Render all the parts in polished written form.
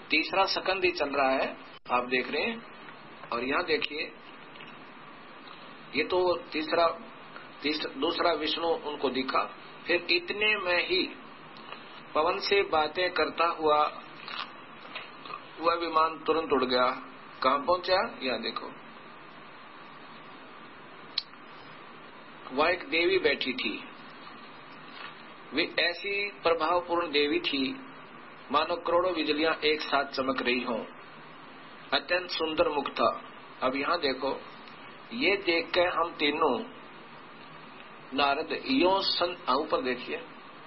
तीसरा सकंद ही चल रहा है, आप देख रहे हैं। और यहाँ देखिए, ये तो दूसरा विष्णु उनको दिखा। फिर इतने में ही पवन से बातें करता हुआ वह विमान तुरंत उड़ गया। कहां पहुंचा? यहाँ देखो, वह एक देवी बैठी थी। वे ऐसी प्रभावपूर्ण देवी थी मानो करोड़ों बिजलियां एक साथ चमक रही हों। अत्यंत सुंदर मुख था। अब यहाँ देखो, ये देख के हम तीनों नारद ऊपर देखिए,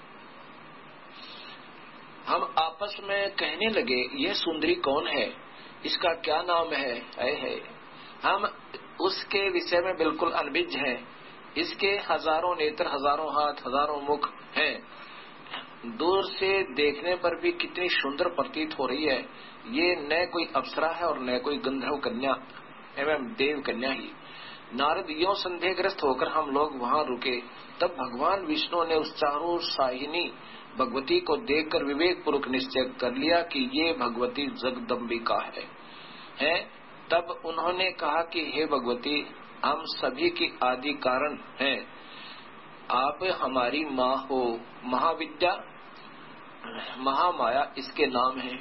हम आपस में कहने लगे, ये सुंदरी कौन है, इसका क्या नाम है। हम उसके विषय में बिल्कुल अनभिज्ञ हैं। इसके हजारों नेत्र, हजारों हाथ, हजारों मुख हैं। दूर से देखने पर भी कितनी सुंदर प्रतीत हो रही है। ये न कोई अप्सरा है और न कोई गंधर्व कन्या एवं देव कन्या ही। नारद यों संदेहग्रस्त होकर हम लोग वहां रुके। तब भगवान विष्णु ने उस चारों साहिनी भगवती को देखकर विवेक पूर्वक निश्चय कर लिया कि ये भगवती जगदम्बिका है। तब उन्होंने कहा कि हे भगवती, हम सभी की आदि कारण हैं। आप हमारी माँ हो। महाविद्या, महामाया इसके नाम है।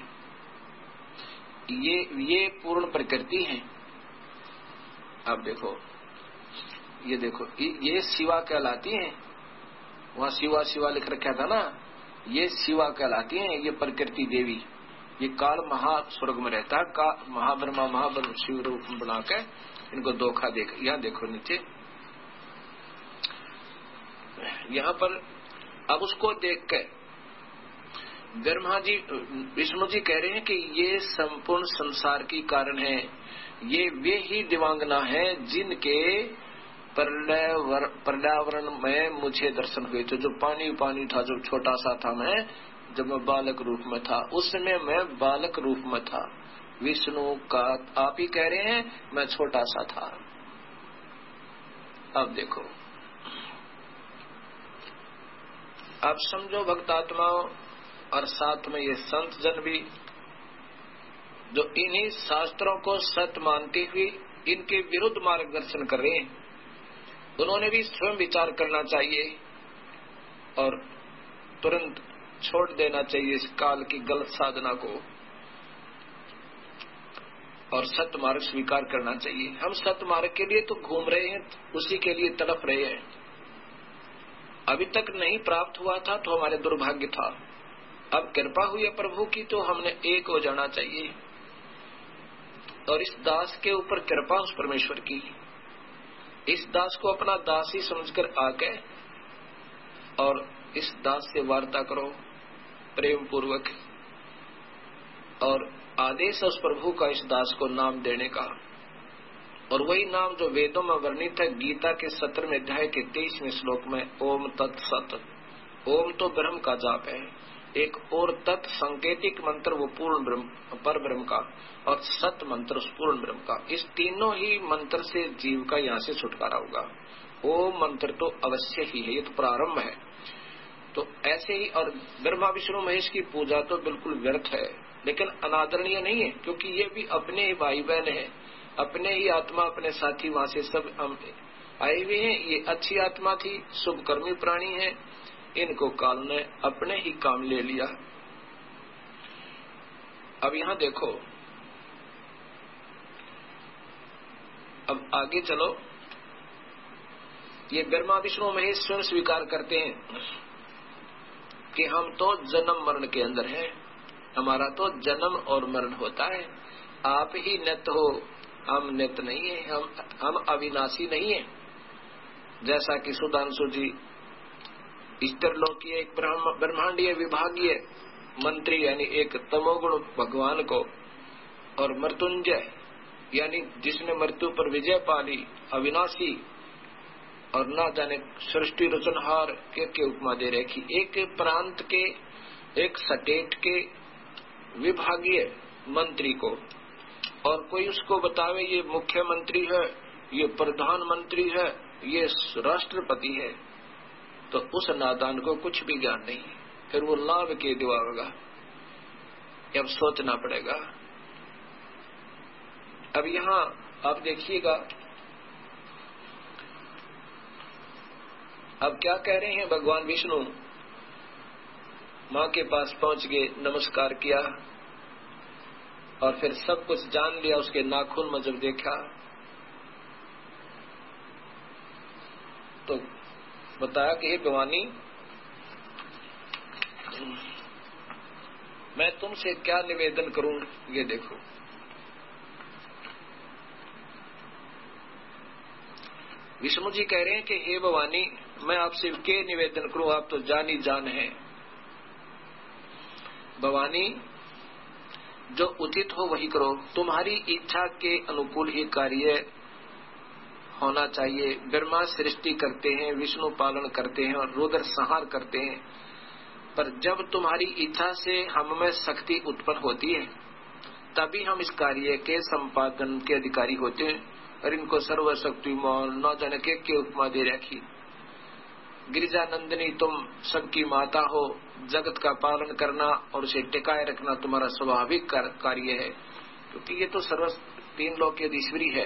ये पूर्ण प्रकृति है। अब देखो, ये देखो, ये शिवा कहलाती है। वहां शिवा शिवा लिख रखा था ना, ये शिवा कहलाती है। ये प्रकृति देवी, ये काल महास्वर्ग में रहता है। का महाब्रह्मा महाब्रह्म शिव रूप बनाकर इनको धोखा देकर, यहाँ देखो नीचे, यहाँ पर अब उसको देख के ब्रह्मा जी, विष्णु जी कह रहे हैं कि ये संपूर्ण संसार की कारण है। ये वे ही दिवांगना है जिनके पर्यावरण में मुझे दर्शन हुए थे। जो पानी पानी था, जब छोटा सा था मैं, जब मैं बालक रूप में था, उस समय मैं बालक रूप में था। विष्णु का आप ही कह रहे हैं, मैं छोटा सा था। अब देखो, अब समझो भक्तात्माओं और साथ में ये संत जन भी, जो इन्हीं शास्त्रों को सत्य मानते हुए इनके विरुद्ध मार्गदर्शन कर रहे हैं, उन्होंने भी स्वयं विचार करना चाहिए और तुरंत छोड़ देना चाहिए इस काल की गलत साधना को और सत्य मार्ग स्वीकार करना चाहिए। हम सत्य मार्ग के लिए तो घूम रहे हैं, उसी के लिए तड़प रहे हैं। अभी तक नहीं प्राप्त हुआ था तो हमारे दुर्भाग्य था। अब कृपा हुई है प्रभु की, तो हमने एक हो जाना चाहिए और इस दास के ऊपर कृपा उस परमेश्वर की। इस दास को अपना दास ही समझकर आके और इस दास से वार्ता करो प्रेम पूर्वक, और आदेश उस प्रभु का इस दास को नाम देने का, और वही नाम जो वेदों में वर्णित है। गीता के 17वें अध्याय के 23वें श्लोक में ओम तत्सत, ओम तो ब्रह्म का जाप है, एक और तत् संकेतिक मंत्र वो पूर्ण ब्रह्म पर ब्रह्म का, और सत मंत्र उस पूर्ण ब्रह्म का। इस तीनों ही मंत्र से जीव का यहाँ से छुटकारा होगा। ओम मंत्र तो अवश्य ही है, ये तो प्रारंभ है। तो ऐसे ही, और ब्रह्मा विष्णु महेश की पूजा तो बिल्कुल व्यर्थ है, लेकिन अनादरणीय नहीं है, क्योंकि ये भी अपने ही भाई बहन है, अपने ही आत्मा, अपने साथी, वहां से सब आए हुए हैं। ये अच्छी आत्मा थी, शुभकर्मी प्राणी है, इनको काल ने अपने ही काम ले लिया। अब यहां देखो, अब आगे चलो। ये ब्रह्मा विष्णु महेश स्वयं स्वीकार करते हैं कि हम तो जन्म मरण के अंदर हैं, हमारा तो जन्म और मरण होता है। आप ही नित्य हो, हम नित्य नहीं है, हम अविनाशी नहीं है। जैसा कि सुधांशु जी ईश्वरलोकीय एक ब्रह्मांडीय विभागीय मंत्री, यानी एक तमोगुण भगवान को, और मृत्युंजय यानी जिसने मृत्यु पर विजय पाली, अविनाशी, और ना जाने सृष्टि रचनहार के उपमा दे रखी। एक प्रांत के, एक स्टेट के विभागीय मंत्री को, और कोई उसको बतावे ये मुख्यमंत्री है, ये प्रधानमंत्री है, ये राष्ट्रपति है, तो उस नादान को कुछ भी ज्ञान नहीं, फिर वो लाभ के दिवाएगा। अब सोचना पड़ेगा। अब यहां आप देखिएगा, अब क्या कह रहे हैं भगवान विष्णु। मां के पास पहुंच गए, नमस्कार किया और फिर सब कुछ जान लिया। उसके नाखून में जब देखा तो बताया कि हे भवानी, मैं तुमसे क्या निवेदन करूं, ये देखो। विष्णु जी कह रहे हैं कि हे भवानी, मैं आपसे क्या निवेदन करूं, आप तो जानी जान है। भवानी, जो उचित हो वही करो, तुम्हारी इच्छा के अनुकूल ही कार्य होना चाहिए। ब्रह्मा सृष्टि करते हैं, विष्णु पालन करते हैं और रुद्र संहार करते हैं, पर जब तुम्हारी इच्छा से हम में शक्ति उत्पन्न होती है तभी हम इस कार्य के संपादन के अधिकारी होते हैं। और इनको सर्वशक्तिमान न जाने के उपमा दे रखी। गिरिजा नंदिनी, तुम सबकी माता हो, जगत का पालन करना और उसे टिकाए रखना तुम्हारा स्वाभाविक कार्य है, क्योंकि ये तो सर्व तीन लोक की ईश्वरी है।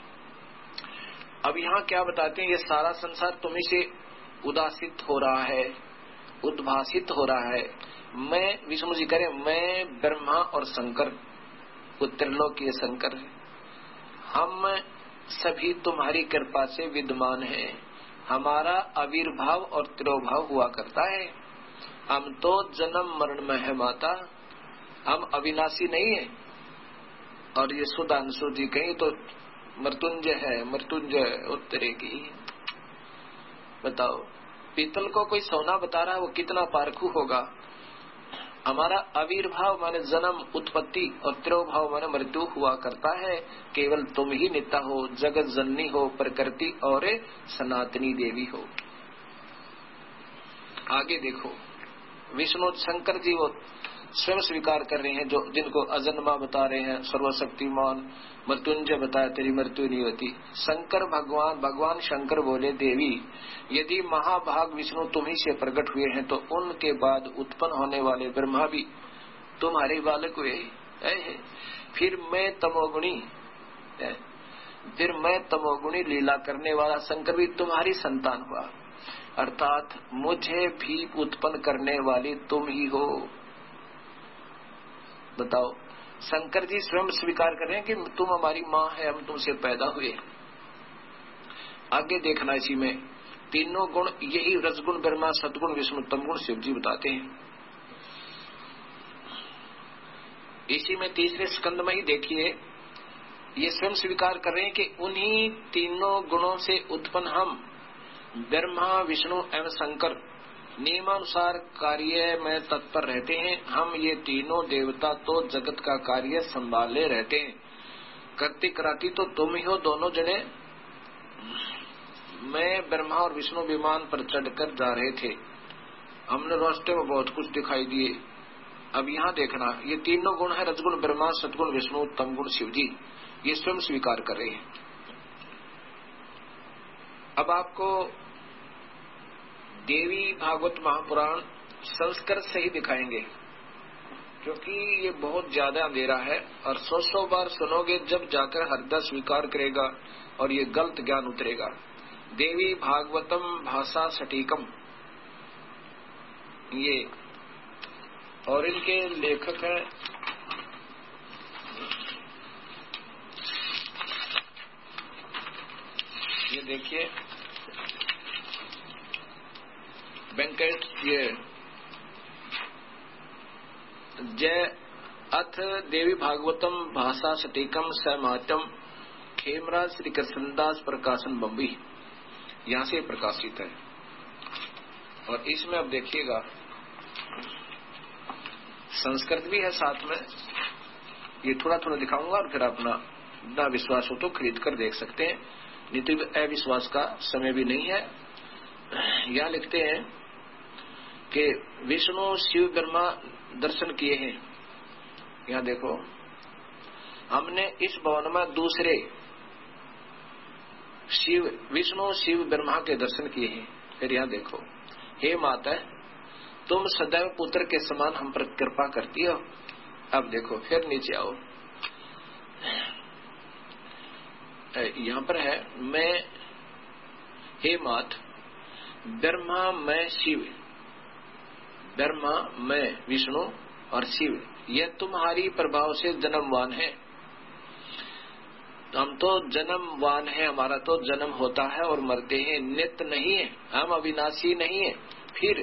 अब यहाँ क्या बताते हैं, ये सारा संसार तुम्ही से उदासित हो रहा है, उद्भासित हो रहा है। मैं, विष्णु जी करें, मैं ब्रह्मा और शंकर, त्रिलोकीय शंकर, हम सभी तुम्हारी कृपा से विद्यमान हैं। हमारा आविर्भाव और तिरोभाव हुआ करता है। हम तो जन्म मरण में है माता, हम अविनाशी नहीं है। और ये सुधांशु जी कहीं तो मृत्युंजय है, मृत्युंजय उत्तरेगी। बताओ, पीतल को कोई सोना बता रहा है, वो कितना पारखू होगा। हमारा आविर्भाव माने जन्म, उत्पत्ति और तिरोभाव माने मृत्यु हुआ करता है। केवल तुम ही नित्य हो, जगत जननी हो, प्रकृति और सनातनी देवी हो। आगे देखो, विष्णु शंकर जी वो स्वयं स्वीकार कर रहे हैं, जो जिनको अजन्मा बता रहे हैं, सर्वशक्तिमान मृत्युंजय बताया, तेरी मृत्यु नहीं होती। शंकर भगवान शंकर बोले, देवी, यदि महाभाग विष्णु तुम्ही से प्रकट हुए हैं तो उनके बाद उत्पन्न होने वाले ब्रह्मा भी तुम्हारे बालक हुए हैं। फिर मैं तमोगुणी लीला करने वाला शंकर भी तुम्हारी संतान हुआ, अर्थात मुझे भी उत्पन्न करने वाली तुम ही हो। बताओ, शंकर जी स्वयं स्वीकार कर रहे हैं कि तुम हमारी माँ है, हम तुमसे पैदा हुए। आगे देखना, इसी में तीनों गुण, यही रजगुण ब्रह्मा, सदगुण विष्णु, तमगुण शिव जी बताते हैं। इसी में तीसरे स्कंद में ही देखिए, ये स्वयं स्वीकार कर रहे हैं कि उन्हीं तीनों गुणों से उत्पन्न हम ब्रह्मा, विष्णु एवं शंकर नियमानुसार कार्य में तत्पर रहते हैं। हम ये तीनों देवता तो जगत का कार्य संभाले रहते हैं। करती कराती तो तुम ही हो दोनों जने। मैं ब्रह्मा और विष्णु विमान पर चढ़कर जा रहे थे, हमने रास्ते में बहुत कुछ दिखाई दिए। अब यहाँ देखना, ये तीनों गुण है, रजगुण ब्रह्मा, सदगुण विष्णु, तमगुण शिव जी, ये स्वयं स्वीकार कर रहे हैं। अब आपको देवी भागवत महापुराण संस्कृत से ही दिखाएंगे, क्योंकि ये बहुत ज्यादा अंधेरा है और 100 बार सुनोगे जब जाकर हृदय स्वीकार करेगा और ये गलत ज्ञान उतरेगा। देवी भागवतम भाषा सटीकम, ये और इनके लेखक हैं ये देखिए वेंकट, ये जय अथ देवी भागवतम भाषा सटीकम सहमातम खेमराज श्री कृष्णदास प्रकाशन बम्बई, यहाँ से प्रकाशित है। और इसमें अब देखिएगा संस्कृत भी है साथ में, ये थोड़ा थोड़ा दिखाऊंगा और फिर अपना ना विश्वास हो तो खरीद कर देख सकते हैं, नहीं तो अविश्वास का समय भी नहीं है। यहाँ लिखते हैं कि विष्णु शिव ब्रह्मा दर्शन किए हैं। यहाँ देखो, हमने इस भवन में दूसरे विष्णु शिव ब्रह्मा के दर्शन किए हैं। फिर यहाँ देखो, हे माता, तुम सदैव पुत्र के समान हम पर कृपा करती हो, अब देखो फिर नीचे आओ, यहां पर है मैं हे मात ब्रह्मा मैं शिव, ब्रह्मा मैं विष्णु और शिव, यह तुम्हारी प्रभाव से जन्मवान है। हम तो जन्मवान है, हमारा तो जन्म होता है और मरते हैं, नित्य नहीं है, हम अविनाशी नहीं है। फिर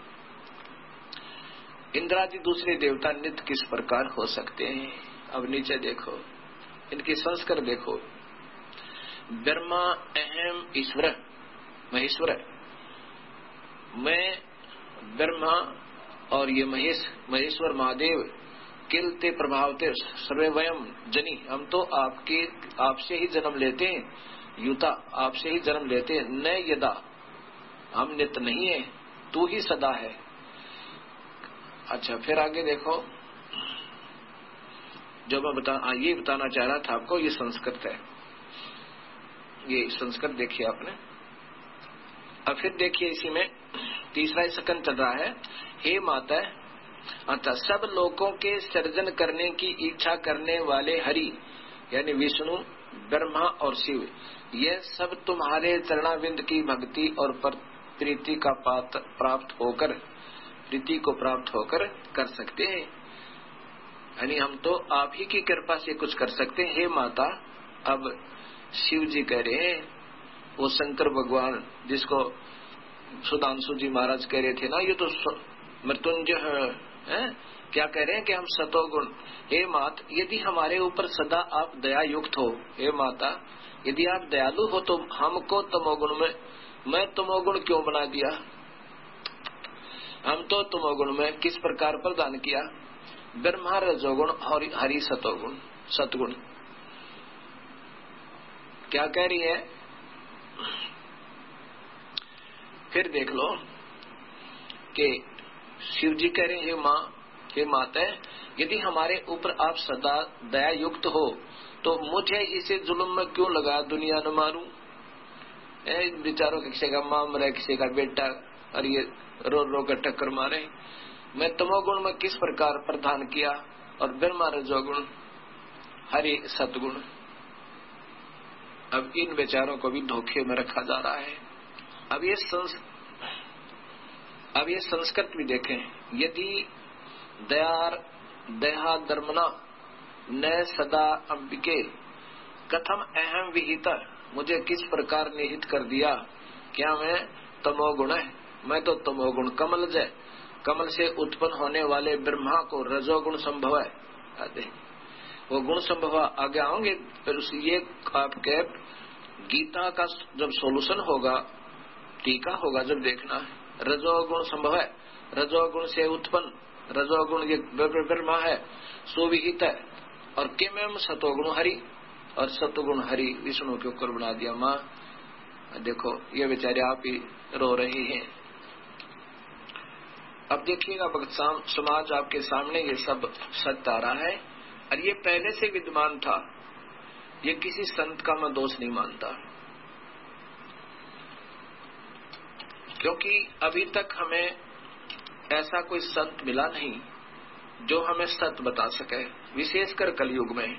इंद्रादि दूसरे देवता नित्य किस प्रकार हो सकते हैं? अब नीचे देखो, इनकी संस्कार देखो। ब्रह्मा अहम ईश्वर महेश्वर, मैं ब्रह्मा और ये महेश्वर महादेव किलते प्रभावते सर्वयम जनी, हम तो आपसे ही जन्म लेते हैं, युता आपसे ही जन्म लेते हैं, न यदा हम नित्य नहीं है, तू ही सदा है। अच्छा फिर आगे देखो, जो मैं ये बताना चाह रहा था आपको, ये संस्कृत है, ये संस्कृत देखिए आपने। अब फिर देखिए इसी में तीसरा सकंद चल रहा है, हे माता, अच्छा सब लोगों के सृजन करने की इच्छा करने वाले हरि यानी विष्णु ब्रह्मा और शिव, यह सब तुम्हारे चरणाविंद की भक्ति और प्रीति का प्राप्त होकर, प्रीति को प्राप्त होकर कर सकते हैं। यानी हम तो आप ही की कृपा से कुछ कर सकते हैं। हे माता, अब शिव जी कह रहे हैं, वो शंकर भगवान जिसको सुधांशु जी महाराज कह रहे थे ना, ये तो मृत्युंजय है, क्या कह रहे हैं कि हम सतोगुण, हे मात यदि हमारे ऊपर सदा आप दया युक्त हो, हे माता यदि आप दयालु हो तो हमको तमोगुण में, मैं तमोगुण क्यों बना दिया? हम तो तमोगुण में किस प्रकार प्रदान किया? ब्रह्मा रजोगुण और हरि सतोगुण सतगुण। क्या कह रही है? फिर देख लो कि शिव जी कह रहे हैं, हे माता यदि हमारे ऊपर आप सदा दया युक्त हो तो मुझे इसे जुल्म में क्यों लगा दुनिया न मारूं? बेचारों किसी का मां मरे, किसी का बेटा, और ये रो रो कर टक्कर मारे। मैं तमोगुण में किस प्रकार प्रदान किया, और ब्रह्मा रजोगुण हरि सतगुण। अब इन बेचारों को भी धोखे में रखा जा रहा है। अब ये संस्कृत भी देखें, यदि दया धर्मना न सदा अंबिके कथम अहम विहिता, मुझे किस प्रकार निहित कर दिया, क्या मैं तमोगुण है? मैं तो तमोगुण कमल जय, कमल से उत्पन्न होने वाले ब्रह्मा को रजोगुण संभव है, वो गुण संभव आगे आओगे। फिर ये आपके गीता का जब सोल्यूशन होगा, टीका होगा, जब देखना है रजोगुण संभव है, रजोगुण से उत्पन्न, रजोगुण ये ब्रह्मा है, सुविहित है, और किम सतोगुण हरि, और सतोगुण हरि विष्णु के ऊपर बना दिया। माँ देखो ये बेचारे आप ही रो रहे हैं। अब देखिएगा भक्त समाज आपके सामने ये सब सत्य आ रहा है, और ये पहले से विद्यमान था, ये किसी संत का मैं दोष नहीं मानता, क्योंकि अभी तक हमें ऐसा कोई संत मिला नहीं जो हमें सत्य बता सके, विशेषकर कलयुग में।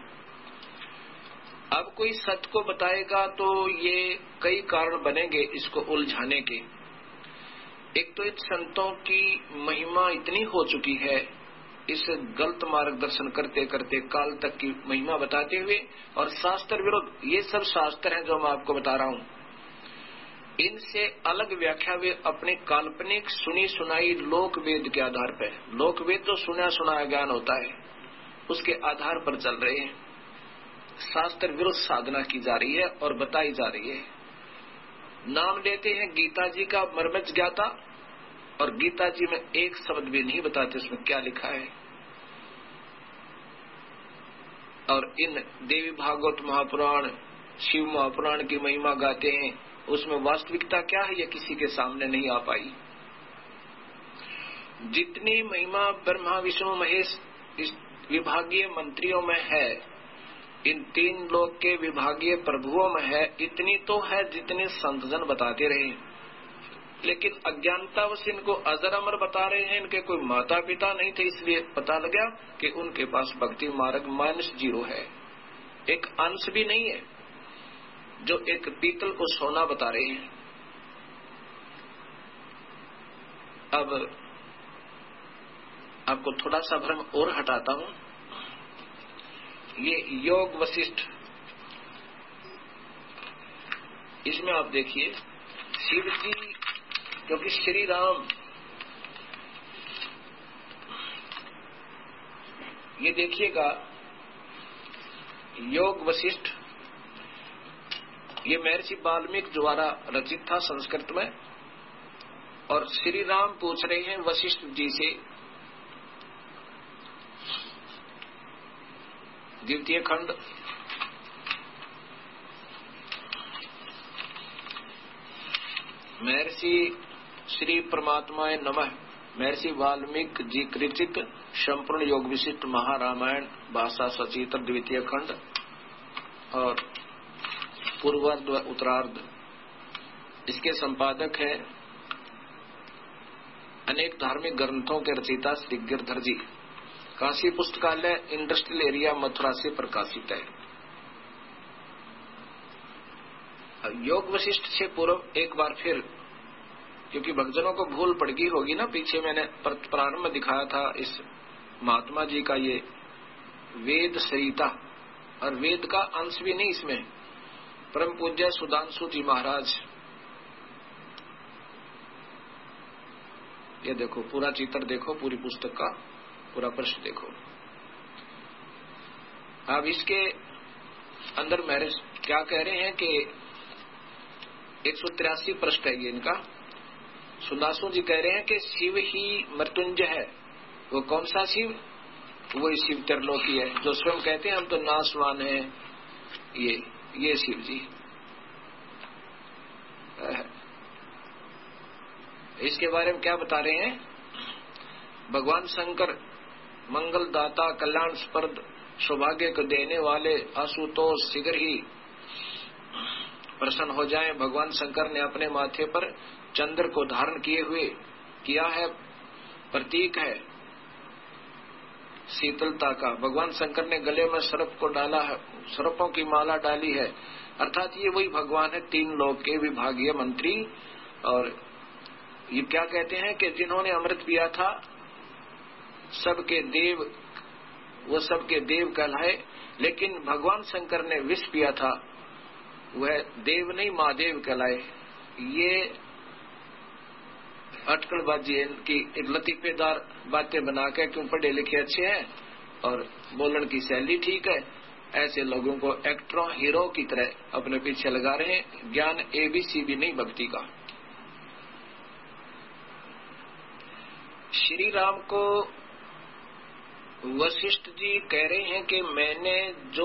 अब कोई सत्य को बताएगा तो ये कई कारण बनेंगे इसको उलझाने के। एक तो इन संतों की महिमा इतनी हो चुकी है, इस गलत मार्गदर्शन करते करते काल तक की महिमा बताते हुए, और शास्त्र विरुद्ध, ये सब शास्त्र हैं जो मैं आपको बता रहा हूं, इनसे अलग व्याख्या वे अपने काल्पनिक सुनी सुनाई लोक वेद के आधार पर, लोक वेद तो सुना सुनाया ज्ञान होता है, उसके आधार पर चल रहे हैं। शास्त्र विरुद्ध साधना की जा रही है और बताई जा रही है। नाम लेते हैं गीता जी का मर्मज्ञ ज्ञाता, और गीता जी में एक शब्द भी नहीं बताते उसमें क्या लिखा है। और इन देवी भागवत महापुराण, शिव महापुराण की महिमा गाते हैं, उसमें वास्तविकता क्या है ये किसी के सामने नहीं आ पाई। जितनी महिमा ब्रह्मा विष्णु महेश इस विभागीय मंत्रियों में है, इन तीन लोक के विभागीय प्रभुओं में है, इतनी तो है जितने संतजन बताते रहे। लेकिन अज्ञानतावश इनको अजर अमर बता रहे हैं। इनके कोई माता पिता नहीं थे, इसलिए पता लगा कि उनके पास भक्ति मार्ग -0 है। एक अंश भी नहीं है जो एक पीतल को सोना बता रहे हैं। अब आपको थोड़ा सा भ्रम और हटाता हूं। ये योग वशिष्ठ, इसमें आप देखिए शिव जी, क्योंकि श्री राम, ये देखिएगा योग वशिष्ठ, ये महर्षि वाल्मीकि द्वारा रचित था संस्कृत में। और श्री राम पूछ रहे हैं वशिष्ठ जी से, द्वितीय खंड महर्षि श्री परमात्माए नमः, महर्षि वाल्मीकि जी कृचित संपूर्ण योग विशिष्ट महारामायण भाषा सचित्र द्वितीय खंड और पूर्वार्ध व उत्तरार्ध। इसके संपादक हैं अनेक धार्मिक ग्रंथों के रचयिता श्री गिरधर जी। काशी पुस्तकालय इंडस्ट्रियल एरिया मथुरा से प्रकाशित है। योग वशिष्ठ से पूर्व एक बार फिर, क्योंकि भक्तजनों को भूल पड़ गई होगी ना, पीछे मैंने प्रारंभ में दिखाया था इस महात्मा जी का ये वेद संहिता, और वेद का अंश भी नहीं इसमें। परम पूज्य सुधांशु जी महाराज, ये देखो पूरा चित्र देखो, पूरी पुस्तक का पूरा पृष्ठ देखो। अब इसके अंदर महर्षि क्या कह रहे हैं कि 183 पृष्ठ है ये इनका। सुदासु जी कह रहे हैं कि शिव ही मृत्युंजय है। वो कौन सा शिव? वो शिव त्रिलोकी है, जो स्वयं कहते हैं हम तो नाशवान हैं। ये शिव जी। इसके बारे में क्या बता रहे हैं? भगवान शंकर मंगल दाता, कल्याण स्पर्द, सौभाग्य को देने वाले, आशुतोष शीघ्र ही प्रसन्न हो जाएं। भगवान शंकर ने अपने माथे पर चंद्र को धारण किए हुए किया है, प्रतीक है शीतलता का। भगवान शंकर ने गले में सर्प को डाला है, सर्पों की माला डाली है, अर्थात ये वही भगवान है, 3 लोक के विभागीय मंत्री। और ये क्या कहते हैं कि जिन्होंने अमृत पिया था सबके देव, वो सबके देव कहलाए। लेकिन भगवान शंकर ने विष पिया था, वह देव नहीं महादेव कहलाए। ये अटकलबाजी की एक लतीफेदार बातें बना के, क्यों पढ़े लिखे अच्छे हैं और बोलने की शैली ठीक है, ऐसे लोगों को एक्टरों हीरो की तरह अपने पीछे लगा रहे हैं। ज्ञान ABC भी नहीं भक्ति का। श्री राम को वशिष्ठ जी कह रहे हैं कि मैंने जो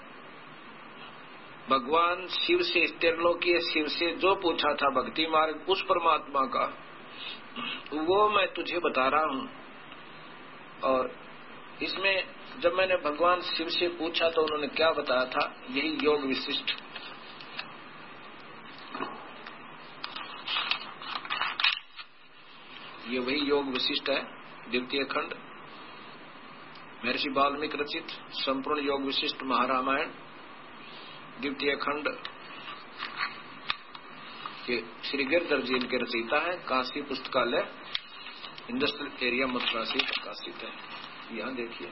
भगवान शिव से, त्रिलोकीय शिव से जो पूछा था भक्ति मार्ग उस परमात्मा का, वो मैं तुझे बता रहा हूं। और इसमें जब मैंने भगवान शिव से पूछा तो उन्होंने क्या बताया था, यही योग विशिष्ट। ये वही योग विशिष्ट है, द्वितीय खंड महर्षि वाल्मीकि रचित संपूर्ण योग विशिष्ट महारामायण द्वितीय खंड के श्री गिरधर जी इनके रचयिता है। काशी पुस्तकालय इंडस्ट्रियल एरिया मथुरा से प्रकाशित है। यहाँ देखिए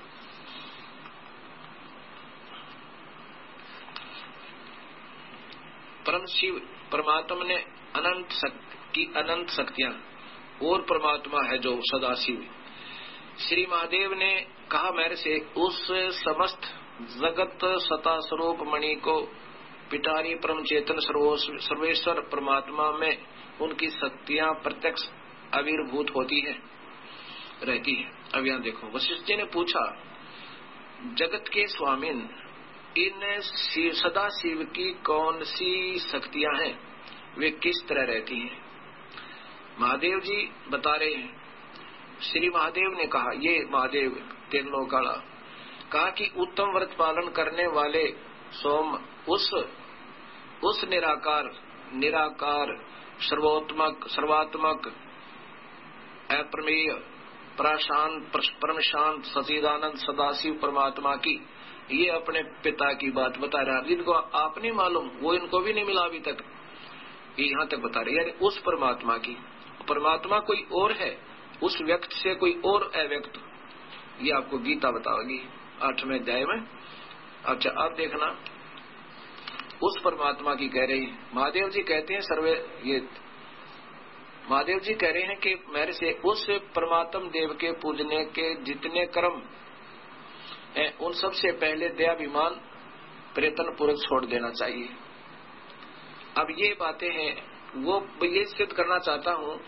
परम शिव परमात्मा ने अनंत शक्तियां और परमात्मा है जो सदाशिव। श्री महादेव ने कहा मेरे से, उस समस्त जगत सता स्वरूप मणि को पिटारी परम चेतन सर्वेश्वर परमात्मा में उनकी शक्तियां प्रत्यक्ष आविर्भूत होती है, रहती है। अब यहाँ देखो वशिष्ठ जी ने पूछा, जगत के स्वामिन इन सदा शिव की कौन सी शक्तियां हैं, वे किस तरह रहती हैं? महादेव जी बता रहे हैं। श्री महादेव ने कहा, ये महादेव त्रिलोकाला कहा कि उत्तम व्रत पालन करने वाले सोम उस निराकार सर्वात्मक अप्रमेय प्रशांत परम शांत सच्चिदानंद सदाशिव परमात्मा की ये अपने पिता की बात बता रहा है। जिनको आप नहीं मालूम वो इनको भी नहीं मिला अभी तक, ये यहाँ तक बता रहे। यानी उस परमात्मा की, परमात्मा कोई और है, उस व्यक्त से कोई और अव्यक्त, ये आपको गीता बताओगी 8वें अध्याय में। अच्छा अब देखना, उस परमात्मा की कह रही महादेव जी कहते हैं सर्वे, ये महादेव जी कह रहे हैं कि मेरे से उस परमात्म देव के पूजने के जितने कर्म हैं उन सब से पहले दयाभिमान प्रयत्न पूर्वक छोड़ देना चाहिए। अब ये बातें हैं, वो ये सिद्ध करना चाहता हूं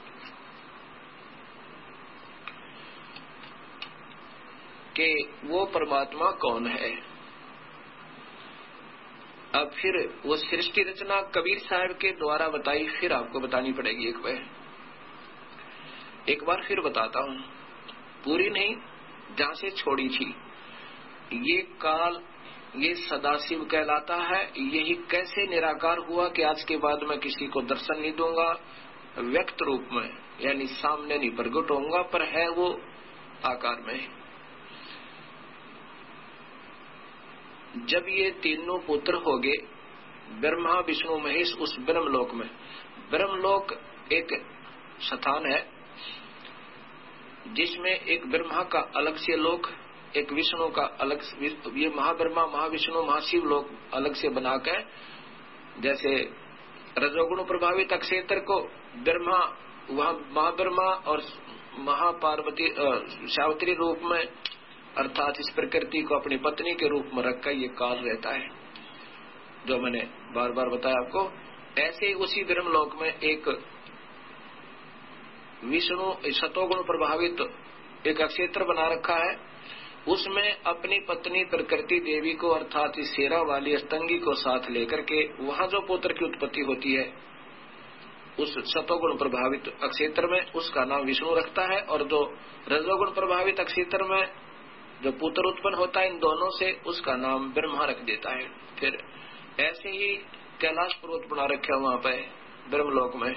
कि वो परमात्मा कौन है। अब फिर वो सृष्टि रचना कबीर साहब के द्वारा बताई, फिर आपको बतानी पड़ेगी एक बार फिर बताता हूं, पूरी नहीं, जहां से छोड़ी थी। ये काल, ये सदाशिव कहलाता है। यही कैसे निराकार हुआ कि आज के बाद मैं किसी को दर्शन नहीं दूंगा व्यक्त रूप में, यानी सामने नहीं प्रकट होऊंगा, पर है वो आकार में। जब ये तीनों पुत्र हो गए, ब्रह्मा विष्णु महेश, उस ब्रह्मलोक में, ब्रह्मलोक एक स्थान है जिसमें एक ब्रह्मा का अलग से लोक, एक विष्णु का अलग, ये महाब्रह्मा महाविष्णु महाशिव लोक अलग से बनाकर, जैसे रजोगुण प्रभावित क्षेत्र को ब्रह्मा, वहां महाब्रह्मा और महापार्वती सावित्री रूप में, अर्थात इस प्रकृति को अपनी पत्नी के रूप में रखकर ये काल रहता है, जो मैंने बार बार बताया आपको। ऐसे ही उसी ब्रह्मलोक में एक विष्णु सतोगुण प्रभावित एक क्षेत्र बना रखा है, उसमें अपनी पत्नी प्रकृति देवी को, अर्थात इस शेरा वाली अस्तंगी को साथ लेकर के वहां जो पुत्र की उत्पत्ति होती है उस सतोगुण प्रभावित क्षेत्र में, उसका नाम विष्णु रखता है। और जो रजोगुण प्रभावित क्षेत्र में जो पुत्र उत्पन्न होता है इन दोनों से, उसका नाम ब्रह्मा रख देता है। फिर ऐसे ही कैलाश पर्वत बना रखे वहां पे ब्रह्मलोक में,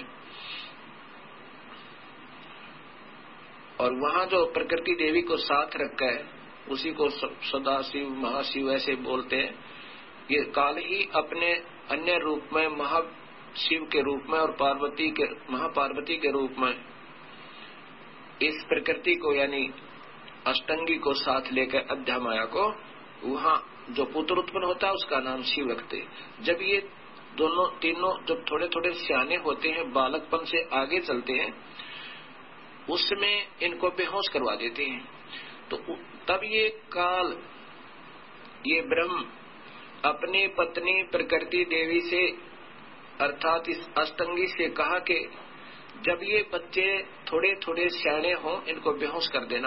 और वहां जो प्रकृति देवी को साथ रखा है उसी को सदाशिव महाशिव ऐसे बोलते हैं। ये काल ही अपने अन्य रूप में महाशिव के रूप में और पार्वती के महापार्वती के रूप में इस प्रकृति को, यानी अष्टंगी को साथ लेकर अध्यामाया को, वहां जो पुत्र उत्पन्न होता है उसका नाम शिव रखते। जब ये दोनों तीनों जब थोड़े थोड़े सियाने होते हैं, बालकपन से आगे चलते हैं, उसमें इनको बेहोश करवा देते हैं। तो तब ये काल, ये ब्रह्म अपनी पत्नी प्रकृति देवी से, अर्थात इस अष्टंगी से कहा कि जब ये बच्चे थोड़े थोड़े सियाने हों इनको बेहोश कर देना,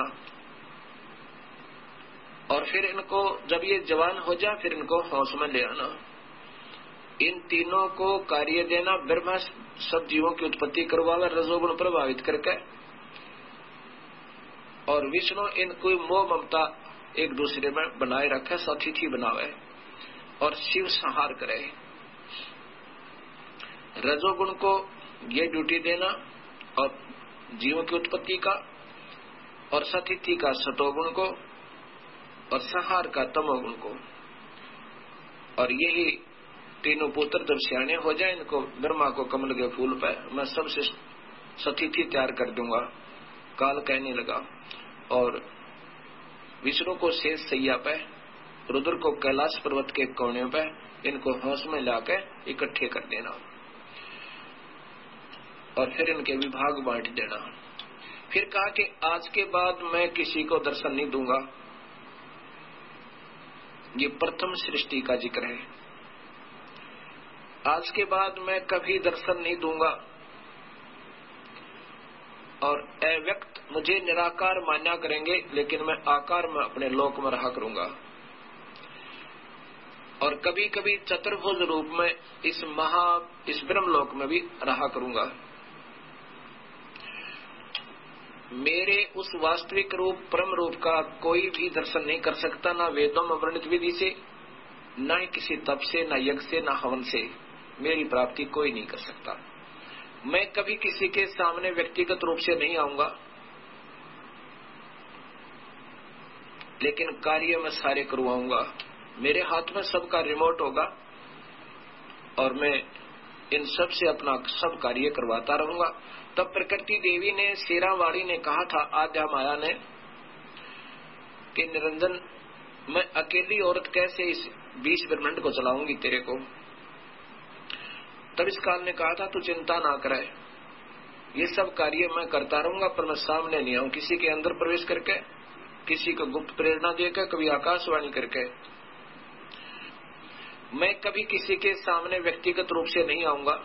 और फिर इनको जब ये जवान हो जाए फिर इनको होश में ले आना। इन तीनों को कार्य देना, ब्रह्मा सब जीवों की उत्पत्ति करवावे रजोगुण प्रभावित करके, और विष्णु इनको मोह ममता एक दूसरे में बनाए रखे, सतिथि बनावे, और शिव संहार करे। रजोगुण को ये ड्यूटी देना और जीवों की उत्पत्ति का, और सतिथि का सतोगुण को, और संहार का तमोगुण को। और यही तीनों पुत्र जब सियाने हो जाए, इनको ब्रह्मा को कमल के फूल पे मैं सबसे सतिथि तैयार कर दूंगा, काल कहने लगा। और विष्णु को शेष सैया पे, रुद्र को कैलाश पर्वत के कोने पे, इनको होश में लाकर इकट्ठे कर देना, और फिर इनके विभाग बांट देना। फिर कहा कि आज के बाद मैं किसी को दर्शन नहीं दूंगा। ये प्रथम सृष्टि का जिक्र है। आज के बाद मैं कभी दर्शन नहीं दूंगा, और अव्यक्त मुझे निराकार मान्या करेंगे, लेकिन मैं आकार में अपने लोक में रहा करूंगा। और कभी कभी चतुर्भुज रूप में इस ब्रह्मलोक में भी रहा करूंगा। मेरे उस वास्तविक रूप परम रूप का कोई भी दर्शन नहीं कर सकता, ना वेदों में वर्णित विधि से, न ही किसी तप से, न यज्ञ से, न हवन से मेरी प्राप्ति कोई नहीं कर सकता। मैं कभी किसी के सामने व्यक्तिगत रूप से नहीं आऊंगा, लेकिन कार्य मैं सारे करवाऊंगा। मेरे हाथ में सबका रिमोट होगा और मैं इन सब से अपना सब कार्य करवाता रहूंगा। तब प्रकृति देवी ने, शेरावाड़ी ने कहा था आद्या माया ने कि निरंजन, मैं अकेली औरत कैसे इस 20 ब्रह्मांड को चलाऊंगी तेरे को। तब इस काल ने कहा था तू चिंता ना करे, ये सब कार्य मैं करता रहूंगा, पर मैं सामने नहीं आऊं किसी के अंदर प्रवेश करके, किसी को गुप्त प्रेरणा देकर, कभी आकाशवाणी करके। मैं कभी किसी के सामने व्यक्तिगत रूप से नहीं आऊंगा,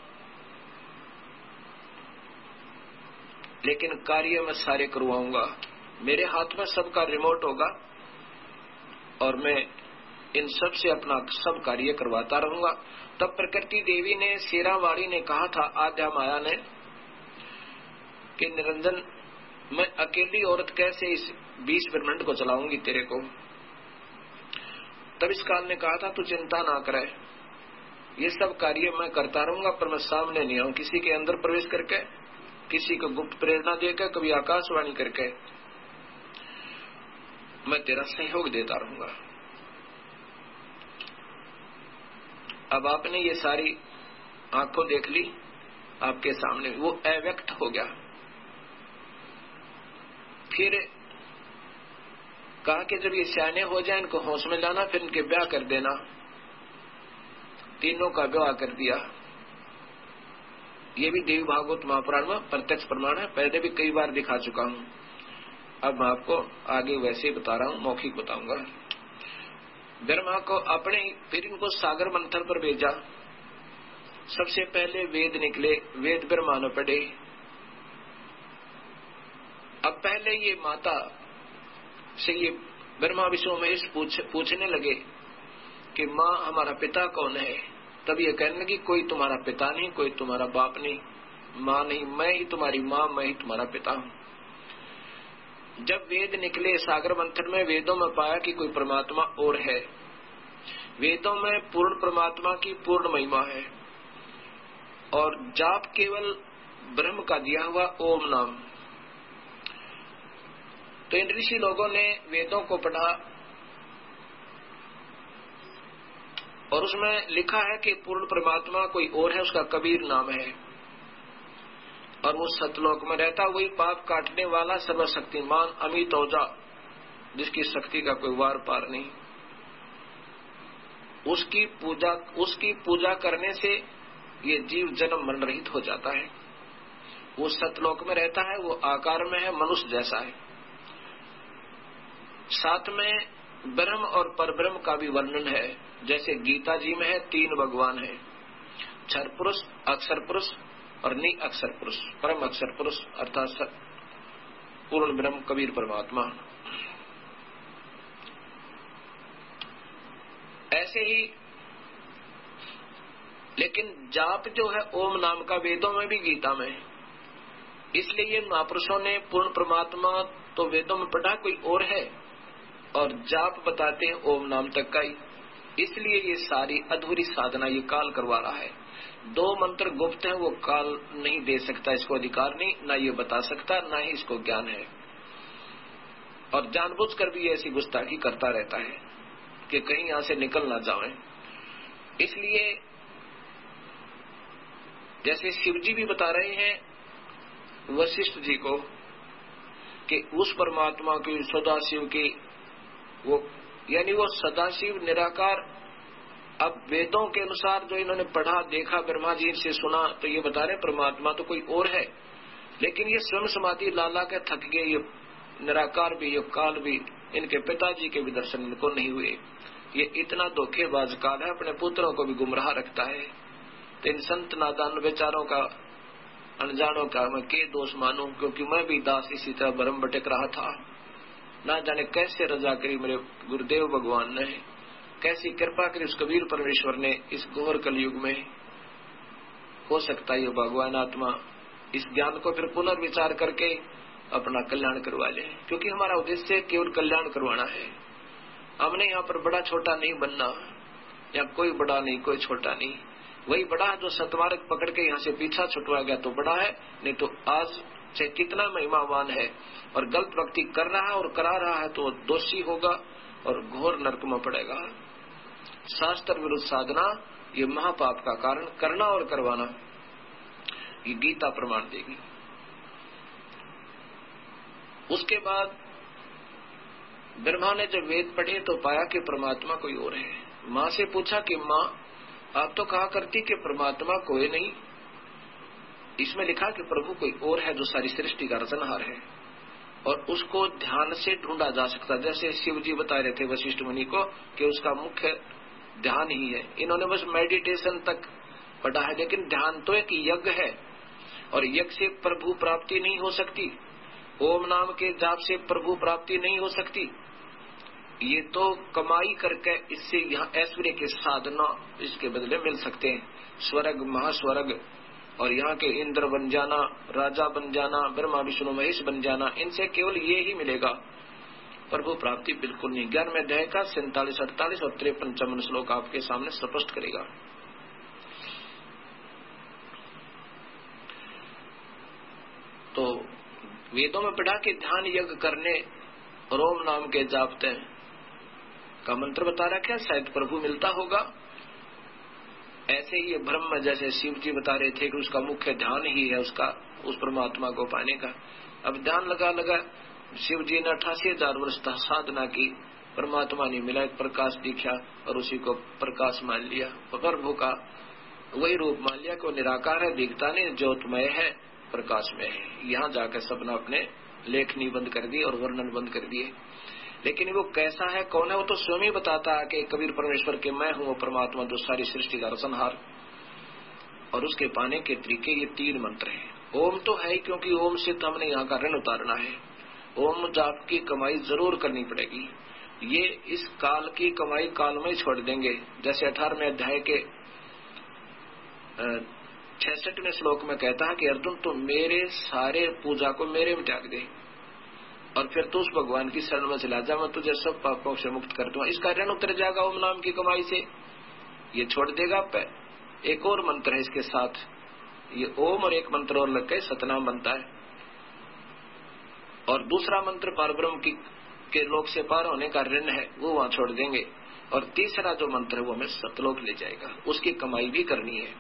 लेकिन कार्य मैं सारे करवाऊंगा। मेरे हाथ में सबका रिमोट होगा और मैं इन सब से अपना सब कार्य करवाता रहूंगा। तब प्रकृति देवी ने, शेरावाड़ी ने कहा था आद्या माया ने कि निरंजन, मैं अकेली औरत कैसे इस 20 ब्रह्मांड को चलाऊंगी तेरे को। तब इस काल ने कहा था तू चिंता ना करे, ये सब कार्य मैं करता रहूंगा, पर मैं सामने नहीं आऊं किसी के अंदर प्रवेश करके, किसी को गुप्त प्रेरणा देकर, कभी आकाशवाणी करके। मैं तेरा सहयोग देता रहूंगा। अब आपने ये सारी आंखों देख ली आपके सामने, वो अव्यक्त हो गया। फिर कहा कि जब ये सियाने हो जाए इनको होश में लाना, फिर इनके ब्याह कर देना। तीनों का ब्याह कर दिया। ये भी देवी भागवत महापुराण में प्रत्यक्ष प्रमाण है, पहले भी कई बार दिखा चुका हूं। अब मैं आपको आगे वैसे ही बता रहा हूं, मौखिक बताऊंगा। ब्रह्मा को अपने, फिर इनको सागर मंथन पर भेजा। सबसे पहले वेद निकले, वेद ब्रह्मा ने पढ़े। अब पहले ये माता से ये ब्रह्मा विष्णु महेश पूछने लगे कि माँ हमारा पिता कौन है। तब ये कहने लगी कोई तुम्हारा पिता नहीं, कोई तुम्हारा बाप नहीं, माँ नहीं, मैं ही तुम्हारी माँ, मैं ही तुम्हारा पिता हूँ। जब वेद निकले सागर मंथन में, वेदों में पाया कि कोई परमात्मा और है। वेदों में पूर्ण परमात्मा की पूर्ण महिमा है और जाप केवल ब्रह्म का दिया हुआ ओम नाम। तो इन ऋषि लोगों ने वेदों को पढ़ा और उसमें लिखा है कि पूर्ण परमात्मा कोई और है, उसका कबीर नाम है और वो सतलोक में रहता, वही पाप काटने वाला सर्वशक्तिमान अमित औजा, जिसकी शक्ति का कोई वार पार नहीं। उसकी पूजा करने से ये जीव जन्म मरण रहित हो जाता है। वो सतलोक में रहता है, वो आकार में है, मनुष्य जैसा है। साथ में ब्रह्म और परब्रह्म का भी वर्णन है, जैसे गीता जी में है 3 भगवान है, क्षर पुरुष, अक्षर पुरुष और नि अक्षर पुरुष। परम अक्षर पुरुष अर्थात पूर्ण ब्रह्म कबीर परमात्मा। ऐसे ही लेकिन जाप जो है ओम नाम का वेदों में भी गीता में, इसलिए ये महापुरुषों ने पूर्ण परमात्मा तो वेदों में पढ़ा कोई और है और जाप बताते हैं ओम नाम तक का ही। इसलिए ये सारी अधूरी साधना ये काल करवा रहा है। 2 मंत्र गुप्त है, वो काल नहीं दे सकता, इसको अधिकार नहीं, ना ये बता सकता, ना ही इसको ज्ञान है। और जानबूझकर भी ऐसी गुस्ताखी करता रहता है कि कहीं यहां से निकल ना जाए। इसलिए जैसे शिवजी भी बता रहे हैं वशिष्ठ जी को कि उस परमात्मा की, सदाशिव की, वो यानी वो सदाशिव निराकार। अब वेदों के अनुसार जो इन्होंने पढ़ा देखा, ब्रह्मा जी से सुना, तो ये बता रहे परमात्मा तो कोई और है, लेकिन ये स्वयं समाधि लाला के थक गए। ये निराकार भी, ये काल भी, इनके पिताजी के भी दर्शन इनको नहीं हुए। ये इतना धोखेबाज काल है, अपने पुत्रों को भी गुमराह रखता है। तो इन संत नादान बेचारों का, अनजानों का मैं के दोष मानूं, क्योंकि मैं भी दास इसी तरह भरम भटक रहा था। ना जाने कैसे रजा करी मेरे गुरुदेव भगवान ने, कैसी कृपा करी उस कबीर परमेश्वर ने इस घोर कलयुग में। हो सकता है ये भगवान आत्मा इस ज्ञान को फिर पुनर्विचार करके अपना कल्याण करवा ले, क्योंकि हमारा उद्देश्य केवल कल्याण करवाना है। हमने यहाँ पर बड़ा छोटा नहीं बनना, या कोई बड़ा नहीं कोई छोटा नहीं, वही बड़ा है जो सतमार्ग पकड़ के यहाँ से पीछा छुटवा गया तो बड़ा है, नहीं तो आज से कितना महिमावान है। और गलत भक्ति कर रहा है और करा रहा है तो दोषी होगा और घोर नरक में पड़ेगा। शास्त्र विरुद्ध साधना ये महापाप का कारण, करना और करवाना, ये गीता प्रमाण देगी। उसके बाद ब्रह्मा ने जब वेद पढ़े तो पाया कि परमात्मा कोई और है। माँ से पूछा कि माँ आप तो कहा करती कि परमात्मा कोई नहीं, इसमें लिखा कि प्रभु कोई और है जो सारी सृष्टि का रचनहार है और उसको ध्यान से ढूंढा जा सकता। जैसे शिव जी बता रहे थे वशिष्ठ मुनि को कि उसका मुख्य ध्यान ही है। इन्होंने बस मेडिटेशन तक पढ़ा है, लेकिन ध्यान तो एक यज्ञ है और यज्ञ से प्रभु प्राप्ति नहीं हो सकती। ओम नाम के जाप से प्रभु प्राप्ति नहीं हो सकती। ये तो कमाई करके इससे यहाँ ऐश्वर्य के साधना इसके बदले मिल सकते हैं, स्वर्ग महास्वर्ग और यहाँ के इंद्र बन जाना, राजा बन जाना, ब्रह्मा विष्णु महेश बन जाना, इनसे केवल ये ही मिलेगा, प्रभु प्राप्ति बिल्कुल नहीं। 11वें अध्याय का 47, 48 और 53 श्लोक आपके सामने स्पष्ट करेगा। तो वेदों में पढ़ा कि ध्यान यज्ञ करने और ओम नाम के जापते का मंत्र बता रखा है, शायद प्रभु मिलता होगा। ऐसे ही ब्रह्म जैसे शिव जी बता रहे थे कि उसका मुख्य ध्यान ही है उसका, उस परमात्मा को पाने का। अब ध्यान लगा लगा शिव जी ने 88,000 वर्ष तक साधना की, परमात्मा नहीं मिला, एक प्रकाश दिखा और उसी को प्रकाश मान लिया, प्रभु का वही रूप मान लिया कि वो निराकार है, दिखता नहीं, ज्योतमय है, प्रकाश में है। यहाँ जाकर सबने अपने लेखनी बंद कर दी और वर्णन बंद कर दिए। लेकिन वो कैसा है, कौन है, वो तो स्वयं ही बताता है कि कबीर परमेश्वर के मैं हूँ वो परमात्मा जो सारी सृष्टि का रचनहार। और उसके पाने के तरीके ये 3 मंत्र हैं। ओम तो है ही, क्योंकि ओम से तो हमने यहाँ का ऋण उतारना है। ओम जाप की कमाई जरूर करनी पड़ेगी। ये इस काल की कमाई काल में छोड़ देंगे। जैसे 18वें अध्याय के 66वें श्लोक में कहता है कि अर्जुन तो मेरे सारे पूजा को मेरे में त्याग दे और फिर तू उस भगवान की शरण में चला जा, मैं तुझे सब पापों से मुक्त कर दूंगा। इसका ऋण उतर जाएगा ओम नाम की कमाई से, ये छोड़ देगा। एक और मंत्र है इसके साथ, ये ओम और एक मंत्र और लग के सतनाम बनता है। और दूसरा मंत्र परब्रह्म के लोक से पार होने का ऋण है, वो वहां छोड़ देंगे। और तीसरा जो मंत्र है वो हमें सतलोक ले जाएगा, उसकी कमाई भी करनी है।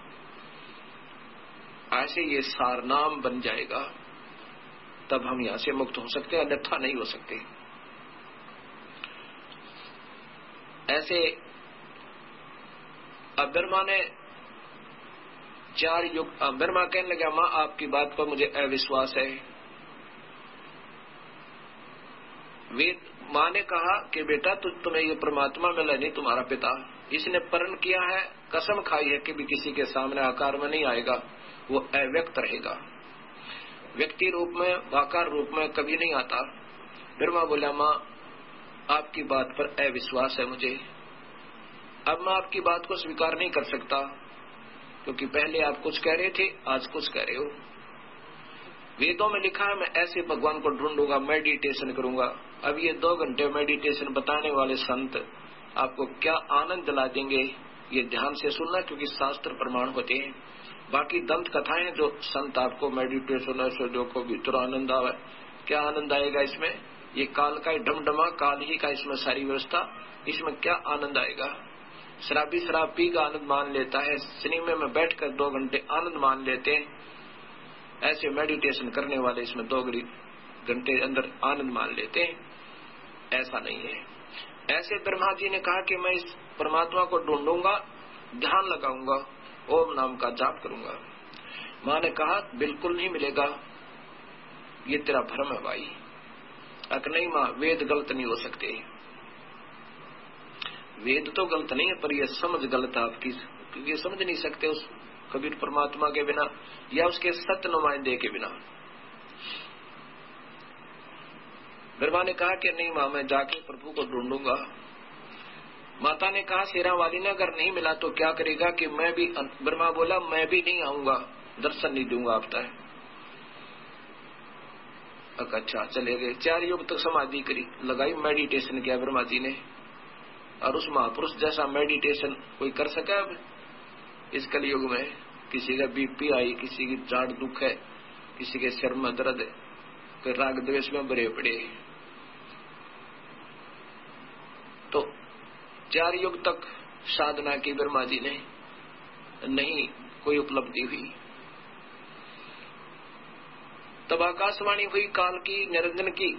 ऐसे ये सारनाम बन जाएगा, तब हम यहां से मुक्त हो सकते हैं, अन्यथा नहीं हो सकते। ऐसे अब ब्रह्मा ने 4 युग, ब्रह्मा कहने लगा मां आपकी बात पर मुझे अविश्वास है। वेद मां ने कहा कि बेटा तुम्हें ये परमात्मा मिला नहीं, तुम्हारा पिता इसने प्रण किया है, कसम खाई है कि भी किसी के सामने आकार में नहीं आएगा, वो अव्यक्त रहेगा, व्यक्ति रूप में आकार रूप में कभी नहीं आता। ब्रह्मा बोला मां आपकी बात पर अविश्वास है मुझे, अब मैं आपकी बात को स्वीकार नहीं कर सकता, क्योंकि पहले आप कुछ कह रहे थे, आज कुछ कह रहे हो। वेदों में लिखा है मैं ऐसे भगवान को ढूंढूंगा, मेडिटेशन करूंगा। अब ये 2 घंटे मेडिटेशन बताने वाले संत आपको क्या आनंद दिला देंगे, ये ध्यान से सुनना, क्योंकि शास्त्र प्रमाण होते हैं। बाकी दंत कथाएं जो संत आपको मेडिटेशन से जो को भीतर आनंद आवे, क्या आनंद आएगा इसमें? ये काल का ढमढमा, काल ही का इसमें सारी व्यवस्था, इसमें क्या आनंद आएगा? शराबी शराब पी का आनंद मान लेता है, सिनेमा में बैठकर 2 घंटे आनंद मान लेते हैं। ऐसे मेडिटेशन करने वाले इसमें 2 घंटे अंदर आनंद मान लेते हैं, ऐसा नहीं है। ऐसे ब्रह्मा जी ने कहा कि मैं इस परमात्मा को ढूंढूंगा, ध्यान लगाऊंगा, ओम नाम का जाप करूंगा। मां ने कहा बिल्कुल नहीं मिलेगा, ये तेरा भ्रम है भाई। नहीं मां, वेद गलत नहीं हो सकते। वेद तो गलत नहीं है, पर यह समझ गलत है आपकी, क्योंकि समझ नहीं सकते उस कबीर परमात्मा के बिना या उसके सत्य नुमाइंदे के बिना। ब्रह्मा ने कहा कि नहीं मां, मैं जाके प्रभु को ढूंढूंगा। माता ने कहा शेरा वाली ने अगर नहीं मिला तो क्या करेगा? कि मैं भी, ब्रह्मा बोला मैं भी नहीं आऊंगा, दर्शन नहीं दूंगा आप तक। अच्छा चले गए। 4 युग तक समाधि करी, लगाई, मेडिटेशन किया ब्रह्मा जी ने। और उस महापुरुष जैसा मेडिटेशन कोई कर सका? अब इस कलयुग में किसी का बीपी आई, किसी की जाड़ दुख है, किसी के सिर में दर्द है, कोई राग द्वेष में भरे पड़े। तो 4 युग तक साधना की ब्रह्मा जी ने, नहीं कोई उपलब्धि हुई। तब आकाशवाणी हुई काल की, निरंजन की,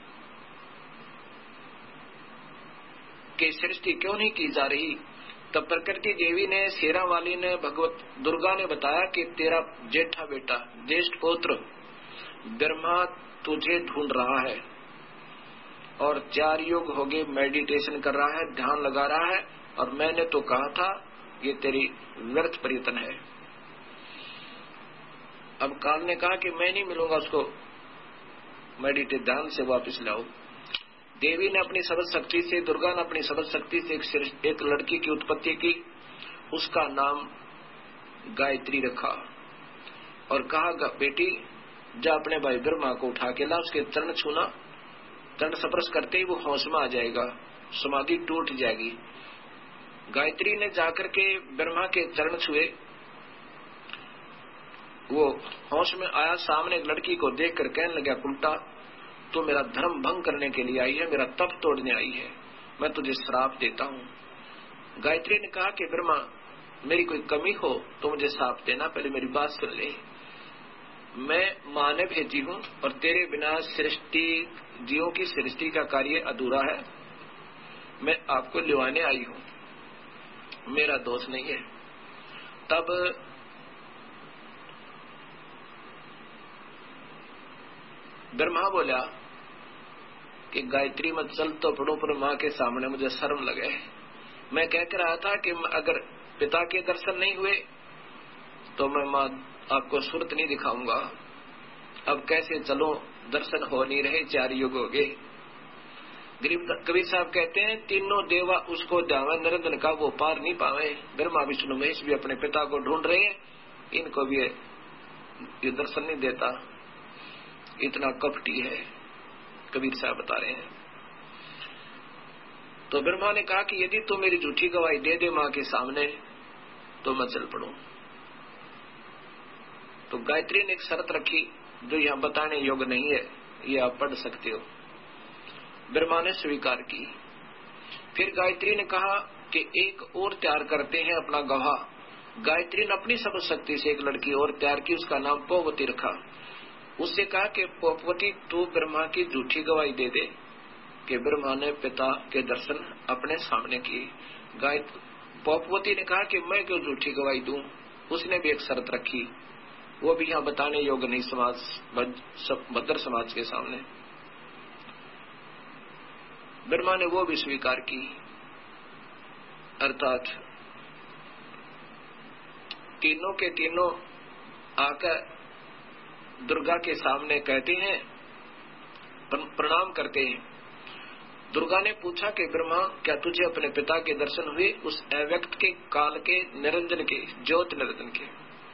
कि सृष्टि क्यों नहीं की जा रही। तब प्रकृति देवी ने, शेरा वाली ने, भगवत दुर्गा ने बताया कि तेरा जेठा बेटा, ज्येष्ठ पुत्र ब्रह्मा तुझे ढूंढ रहा है और 4 युग हो गए मेडिटेशन कर रहा है, ध्यान लगा रहा है, और मैंने तो कहा था ये तेरी व्यर्थ प्रयत्न है। अब काल ने कहा कि मैं नहीं मिलूंगा उसको, मेडिटेट ध्यान से वापस लाओ। देवी ने अपनी सबद शक्ति से, दुर्गा ने अपनी सबद शक्ति से एक लड़की की उत्पत्ति की, उसका नाम गायत्री रखा और कहा बेटी जा अपने भाई ब्रह्मा को उठा के ला, उसके चरण छूना, चरण स्पर्श करते ही वो होश में आ जाएगा, समाधि टूट जाएगी। गायत्री ने जाकर के ब्रह्मा के चरण छुए, वो होश में आया, सामने एक लड़की को देखकर कहने लगा उल्टा, तो मेरा धर्म भंग करने के लिए आई है, मेरा तप तोड़ने आई है, मैं तुझे श्राप देता हूँ। गायत्री ने कहा कि ब्रह्मा मेरी कोई कमी हो तो मुझे श्राप देना, पहले मेरी बात सुन ले। मैं मां ने भेजी हूँ और तेरे बिना सृष्टि, जीवों की सृष्टि का कार्य अधूरा है, मैं आपको लिवाने आई हूँ, मेरा दोष नहीं है। तब ब्रह्मा बोला कि गायत्री मत चल तो पढ़ो, पर माँ के सामने मुझे शर्म लगे। मैं कह कर रहा था कि अगर पिता के दर्शन नहीं हुए तो मैं माँ आपको सूरत नहीं दिखाऊंगा। अब कैसे चलो, दर्शन हो नहीं रहे, 4 युग हो गए। कबीर साहब कहते हैं तीनों देवा उसको ध्यावे, निरंजन का वो पार नहीं पावे। ब्रह्मा विष्णु महेश भी अपने पिता को ढूंढ रहे हैं, इनको भी ये दर्शन नहीं देता, इतना कपटी है, कबीर साहब बता रहे हैं। तो ब्रह्मा ने कहा कि यदि तू मेरी झूठी गवाही दे दे मां के सामने तो मैं चल पड़ूं। तो गायत्री ने एक शर्त रखी जो यहां बताने योग्य नहीं है, ये आप पढ़ सकते हो। ब्रह्मा ने स्वीकार की। फिर गायत्री ने कहा कि एक और तैयार करते हैं अपना गवाह। गायत्री ने अपनी सब शक्ति से एक लड़की और तैयार की, उसका नाम पोवती रखा। उससे कहा कि पोवती तू ब्रह्मा की झूठी गवाही दे दे कि ब्रह्मा ने पिता के दर्शन अपने सामने किए। पोवती ने कहा कि मैं क्यों झूठी गवाही दूं। उसने भी एक शर्त रखी, वो भी यहाँ बताने योग्य नहीं, भद्र समाज के सामने। ब्रह्मा ने वो भी स्वीकार की, अर्थात तीनों के तीनों आकर दुर्गा के सामने कहते हैं, प्रणाम करते हैं। दुर्गा ने पूछा कि ब्रह्मा क्या तुझे अपने पिता के दर्शन हुए, उस अव्यक्त के, काल के, निरंजन के, ज्योत निरंजन के।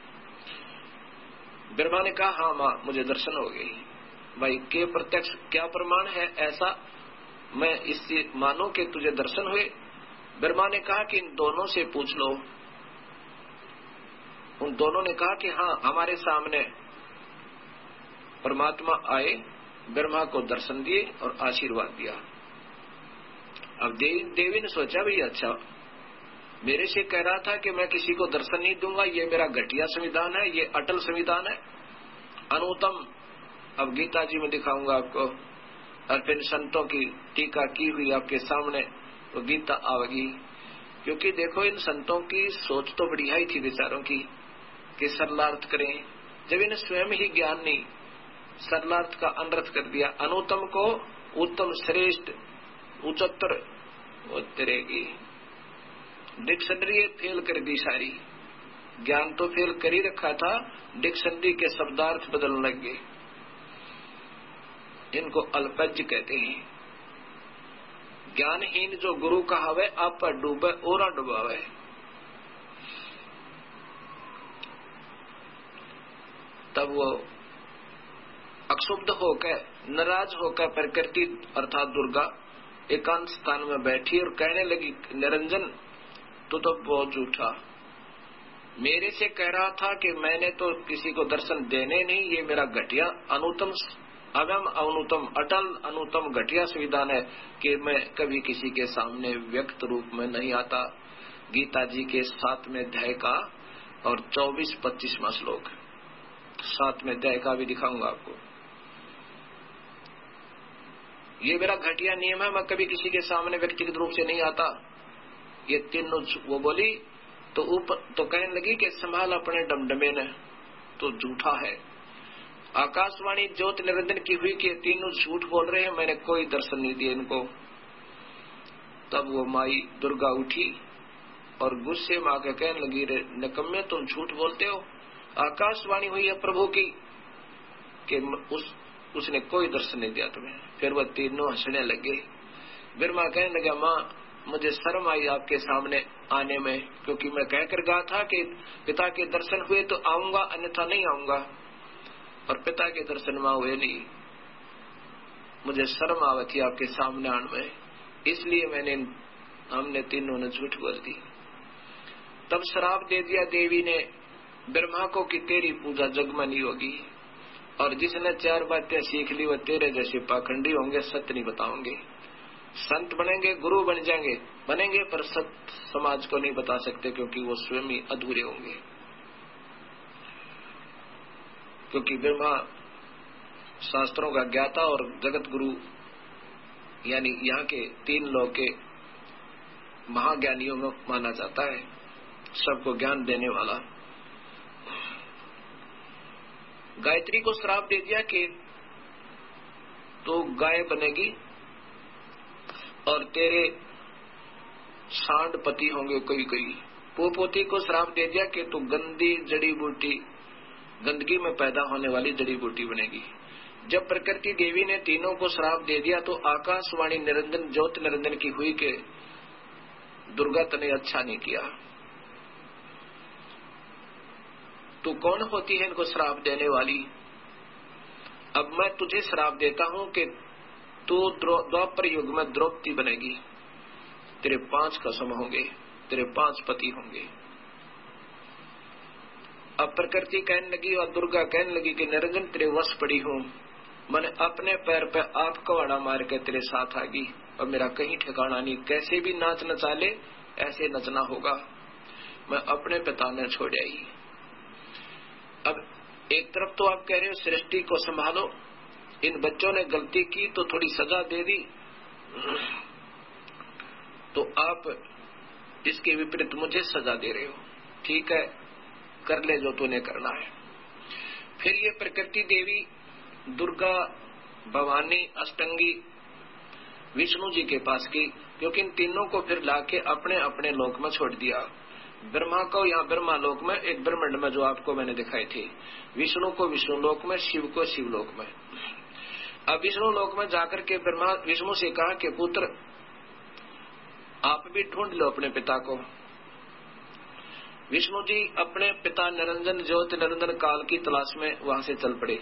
ब्रह्मा ने कहा हाँ मां मुझे दर्शन हो गई। भाई के प्रत्यक्ष क्या प्रमाण है ऐसा, मैं इससे मानो कि तुझे दर्शन हुए। ब्रह्मा ने कहा कि इन दोनों से पूछ लो। उन दोनों ने कहा कि हाँ हमारे सामने परमात्मा आए, ब्रह्मा को दर्शन दिए और आशीर्वाद दिया। अब देवी ने सोचा भाई अच्छा, मेरे से कह रहा था कि मैं किसी को दर्शन नहीं दूंगा, ये मेरा घटिया संविधान है, ये अटल संविधान है, अनुत्तम। अब गीता जी में दिखाऊंगा आपको, और फिर संतों की टीका की हुई आपके सामने तो गीता आवेगी। क्योंकि देखो इन संतों की सोच तो बढ़िया ही थी विचारों की कि सरलार्थ करें, जब इन्हें स्वयं ही ज्ञान नहीं, सरलार्थ का अनर्थ कर दिया, अनुत्तम को उत्तम, श्रेष्ठ, उच्चतर तेरेगी। डिक्शनरी फेल कर दी सारी, ज्ञान तो फेल कर ही रखा था, डिक्शनरी के शब्दार्थ बदलने लग गए। इनको अल्पज्ञ कहते हैं। ज्ञानहीन जो गुरु कहावे आप पर डूबे और डुबावे। तब वो अक्षुब्ध होकर, नाराज होकर प्रकृति अर्थात दुर्गा एकांत स्थान में बैठी और कहने लगी निरंजन तू तो बहुत झूठा, मेरे से कह रहा था कि मैंने तो किसी को दर्शन देने नहीं, ये मेरा घटिया अनुतम अगम अनुतम अटल अनुतम घटिया संविधान है कि मैं कभी किसी के सामने व्यक्त रूप में नहीं आता। गीता जी के 7वें अध्याय का और 24-25वां श्लोक, 7वें अध्याय का भी दिखाऊंगा आपको। ये मेरा घटिया नियम है, मैं कभी किसी के सामने व्यक्तिगत रूप से नहीं आता। ये तीनों वो बोली तो ऊपर तो कहने लगी कि संभाल अपने डमडमे ने, तो झूठा है। आकाशवाणी ज्योत निरंजन की हुई कि तीनों झूठ बोल रहे हैं, मैंने कोई दर्शन नहीं दिया इनको। तब वो माई दुर्गा उठी और गुस्से में आकर कहने लगी, रे निकम्मे तुम झूठ बोलते हो, आकाशवाणी हुई है प्रभु की कि उसने कोई दर्शन नहीं दिया तुम्हें। फिर वह तीनों हंसने लगे। ब्रह्मा कहने लगा, माँ मुझे शर्म आई आपके सामने आने में, क्योंकि मैं कहकर गया था कि पिता के दर्शन हुए तो आऊंगा, अन्यथा नहीं आऊंगा, और पिता के दर्शन वहां हुए नहीं। मुझे शर्म आवी थी आपके सामने आने में, इसलिए हमने तीनों ने झूठ बोल दी। तब श्राप दे दिया देवी ने ब्रह्मा को कि तेरी पूजा जग में नहीं होगी, और जिसने 4 बातें सीख ली वो तेरे जैसे पाखंडी होंगे, सत्य नहीं बताओगे। संत बनेंगे, गुरु बन बनेंगे, पर सत्य समाज को नहीं बता सकते, क्योंकि वो स्वयं ही अधूरे होंगे। क्योंकि ब्रह्मा शास्त्रों का ज्ञाता और जगत गुरु, यानी यहाँ के 3 लोक के महाज्ञानियों में माना जाता है, सबको ज्ञान देने वाला। गायत्री को श्राप दे दिया कि तो गाय बनेगी और तेरे सांड पति होंगे कोई। पोपोती को श्राप दे दिया कि तू गंदी जड़ी बूटी, गंदगी में पैदा होने वाली जड़ी बूटी बनेगी। जब प्रकृति देवी ने तीनों को श्राप दे दिया तो आकाशवाणी निरंजन ज्योत निरंजन की हुई कि दुर्गा तने अच्छा नहीं किया। तू कौन होती है इनको श्राप देने वाली? अब मैं तुझे श्राप देता हूं कि तू द्वापर युग में द्रौपदी बनेगी, तेरे 5 कसम होंगे, तेरे 5 पति होंगे। अब प्रकृति कहने लगी और दुर्गा कहने लगी कि निरंजन तेरे वश पड़ी हूं, मैंने अपने पैर पे आप कवाड़ा मार के तेरे साथ आ गई और मेरा कहीं ठिकाना नहीं, कैसे भी नाच नचा ले ऐसे नचना होगा। मैं अपने पिता ने छोड़ आई। अब एक तरफ तो आप कह रहे हो सृष्टि को संभालो, इन बच्चों ने गलती की तो थोड़ी सजा दे दी, तो आप इसके विपरीत मुझे सजा दे रहे हो। ठीक है, कर ले जो तूने करना है। फिर ये प्रकृति देवी दुर्गा, भवानी, अष्टंगी विष्णु जी के पास की, क्योंकि इन तीनों को फिर लाके अपने अपने लोक में छोड़ दिया। ब्रह्मा को यहाँ ब्रह्मा लोक में, एक ब्रह्मांड में जो आपको मैंने दिखाई थी, विष्णु को विष्णु लोक में, शिव को शिव लोक में। अब विष्णु लोक में जाकर के ब्रह्मा विष्णु से कहा कि पुत्र आप भी ढूंढ लो अपने पिता को। विष्णु जी अपने पिता निरंजन ज्योत निरंजन काल की तलाश में वहां से चल पड़े।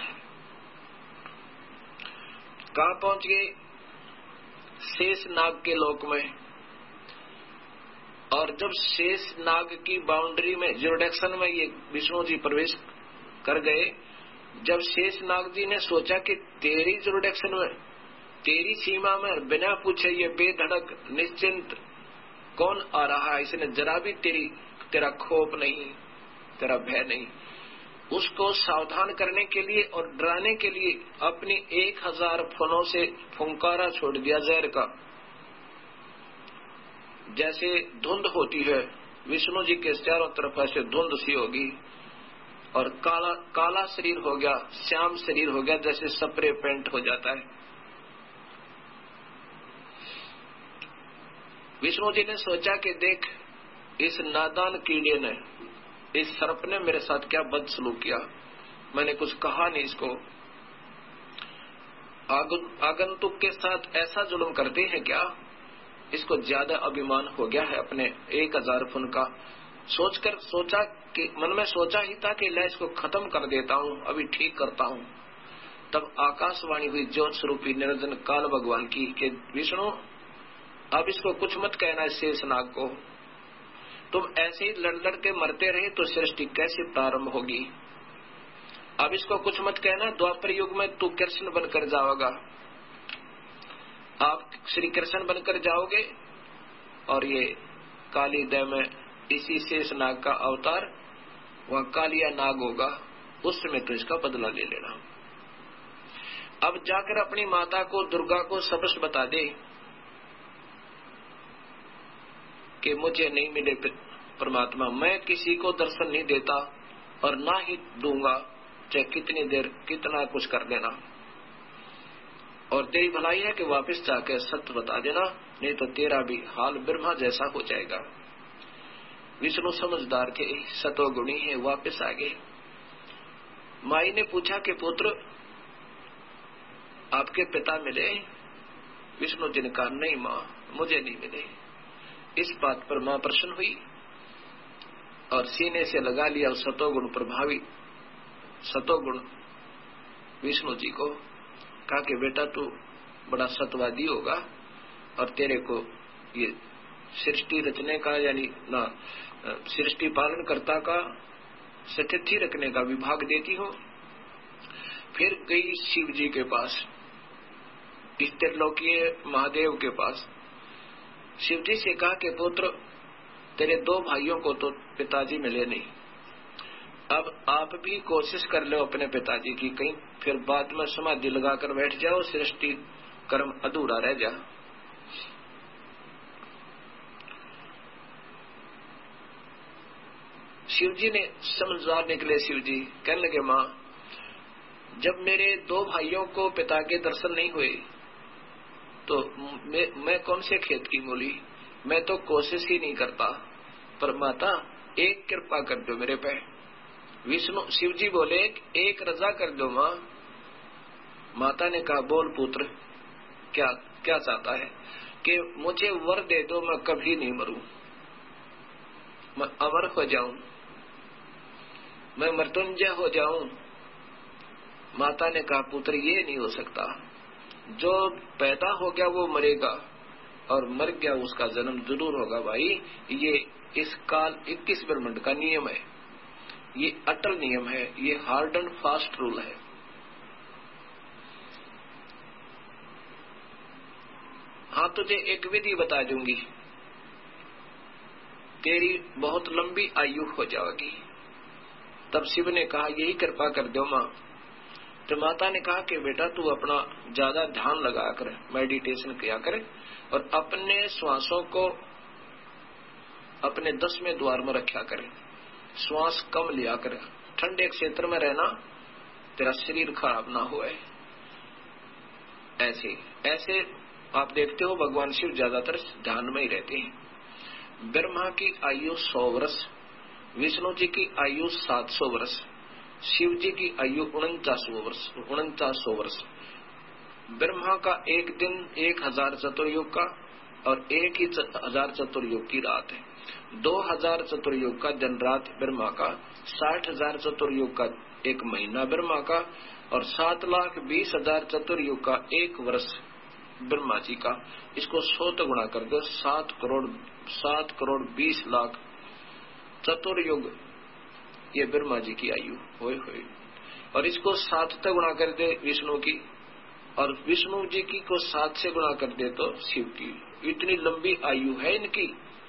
कहां पहुंच गए? शेष नाग के लोक में। और जब शेष नाग की बाउंड्री में, ज्यूरिडिक्शन में ये विष्णु जी प्रवेश कर गए, जब शेष नाग जी ने सोचा कि तेरी ज्यूरिडिक्शन में, तेरी सीमा में बिना पूछे ये बेधड़क निश्चिंत कौन आ रहा है, इसने जरा भी तेरा खौफ नहीं, तेरा भय नहीं, उसको सावधान करने के लिए और डराने के लिए अपनी 1000 फनों से फुंकारा छोड़ दिया जहर का। जैसे धुंध होती है, विष्णु जी के चारों तरफ ऐसे धुंध सी होगी और काला शरीर हो गया, श्याम शरीर हो गया, जैसे स्प्रे पेंट हो जाता है। विष्णु जी ने सोचा कि देख, इस नादान कीड़े ने, इस सर्प ने मेरे साथ क्या बदसलूक किया, मैंने कुछ कहा नहीं इसको। आगंतुक के साथ ऐसा जुल्म करते हैं क्या? इसको ज्यादा अभिमान हो गया है अपने 1000 फुन का। सोचा कि मन में सोचा ही था कि मैं इसको खत्म कर देता हूँ, अभी ठीक करता हूँ। तब आकाशवाणी हुई ज्योत स्वरूपी निरंजन काल भगवान की कि विष्णु अब इसको कुछ मत कहना है शेष नाग को। तुम ऐसे ही लड़ लड़ के मरते रहे तो सृष्टि कैसे प्रारंभ होगी। अब इसको कुछ मत कहना, द्वापर युग में तू कृष्ण बनकर जाओगा, आप श्री कृष्ण बनकर जाओगे और ये काली दह में इसी शेष नाग का अवतार वहां कालिया नाग होगा, उस समय तो इसका बदला ले लेना। अब जाकर अपनी माता को दुर्गा को स्पष्ट बता दे कि मुझे नहीं मिले परमात्मा, मैं किसी को दर्शन नहीं देता और ना ही दूंगा, चाहे कितनी देर कितना कुछ कर देना, और तेरी भलाई है कि वापस जाकर सत्य बता देना, नहीं तो तेरा भी हाल ब्रह्मा जैसा हो जाएगा। विष्णु समझदार थे, सतोगुणी है, वापस आ गए। माई ने पूछा कि पुत्र आपके पिता मिले? विष्णु जी ने कहा नहीं माँ, मुझे नहीं मिले। इस बात पर माँ प्रसन्न हुई और सीने से लगा लिया सतोगुण प्रभावी सतोगुण विष्णु जी को, कहा कि बेटा तू बड़ा सतवादी होगा और तेरे को ये सृष्टि रचने का यानी ना सृष्टि पालन कर्ता का स्थिति रखने का विभाग देती हो। फिर गई शिव जी के पास, इस त्रिलोकीय महादेव के पास। शिव जी से कहा कि पुत्र तेरे दो भाइयों को तो पिताजी मिले नहीं, अब आप भी कोशिश कर लो अपने पिताजी की, कहीं फिर बाद में समाधि लगाकर बैठ जाओ, सृष्टि कर्म अधूरा रह जा। शिव जी ने समझदार निकले। शिव जी कहने लगे माँ, जब मेरे दो भाइयों को पिता के दर्शन नहीं हुए तो मैं कौन से खेत की मूली, मैं तो कोशिश ही नहीं करता, पर माता एक कृपा कर दो मेरे पे। विष्णु शिव जी बोले एक रजा कर दो माँ। माता ने कहा बोल पुत्र, क्या क्या चाहता है? कि मुझे वर दे दो, मैं कभी नहीं मरूं, मैं अमर हो जाऊं, मैं मृत्युंजय हो जाऊं। माता ने कहा पुत्र ये नहीं हो सकता, जो पैदा हो गया वो मरेगा और मर गया उसका जन्म जरूर होगा भाई, ये इस काल 21 ब्रह्मांड का नियम है, ये अटल नियम है, ये हार्ड एंड फास्ट रूल है। हाँ तुझे एक विधि बता दूंगी, तेरी बहुत लंबी आयु हो जाएगी। तब शिव ने कहा यही कृपा कर दो माँ। तो माता ने कहा कि बेटा तू अपना ज्यादा ध्यान लगा कर मेडिटेशन किया कर और अपने श्वासों को अपने 10वें द्वार में रखा करे, श्वास कम लिया कर, ठंडे क्षेत्र में रहना, तेरा शरीर खराब ना हो। ऐसे ऐसे आप देखते हो भगवान शिव ज्यादातर ध्यान में ही रहते हैं। ब्रह्मा की आयु 100 वर्ष, विष्णु जी की आयु 700 वर्ष, शिव जी की आयु 4900 वर्ष। ब्रह्मा का एक दिन 1000 चतुर्युग का और 1000 चतुर्युग की रात है। 2000 चतुर्युग का दिन रात ब्रह्मा का, 60,000 चतुर्युग का एक महीना ब्रह्मा का और 7,20,000 चतुर्युग का एक वर्ष ब्रह्मा जी का। इसको 100 तो गुणा कर दो, 7 करोड़ 20 लाख चतुर्युग ये ब्रह्मा जी की आयु होए। और इसको 7 तक गुणा कर दे विष्णु की, और विष्णु जी की को 7 से गुणा कर दे तो शिव की। इतनी लंबी आयु है इनकी,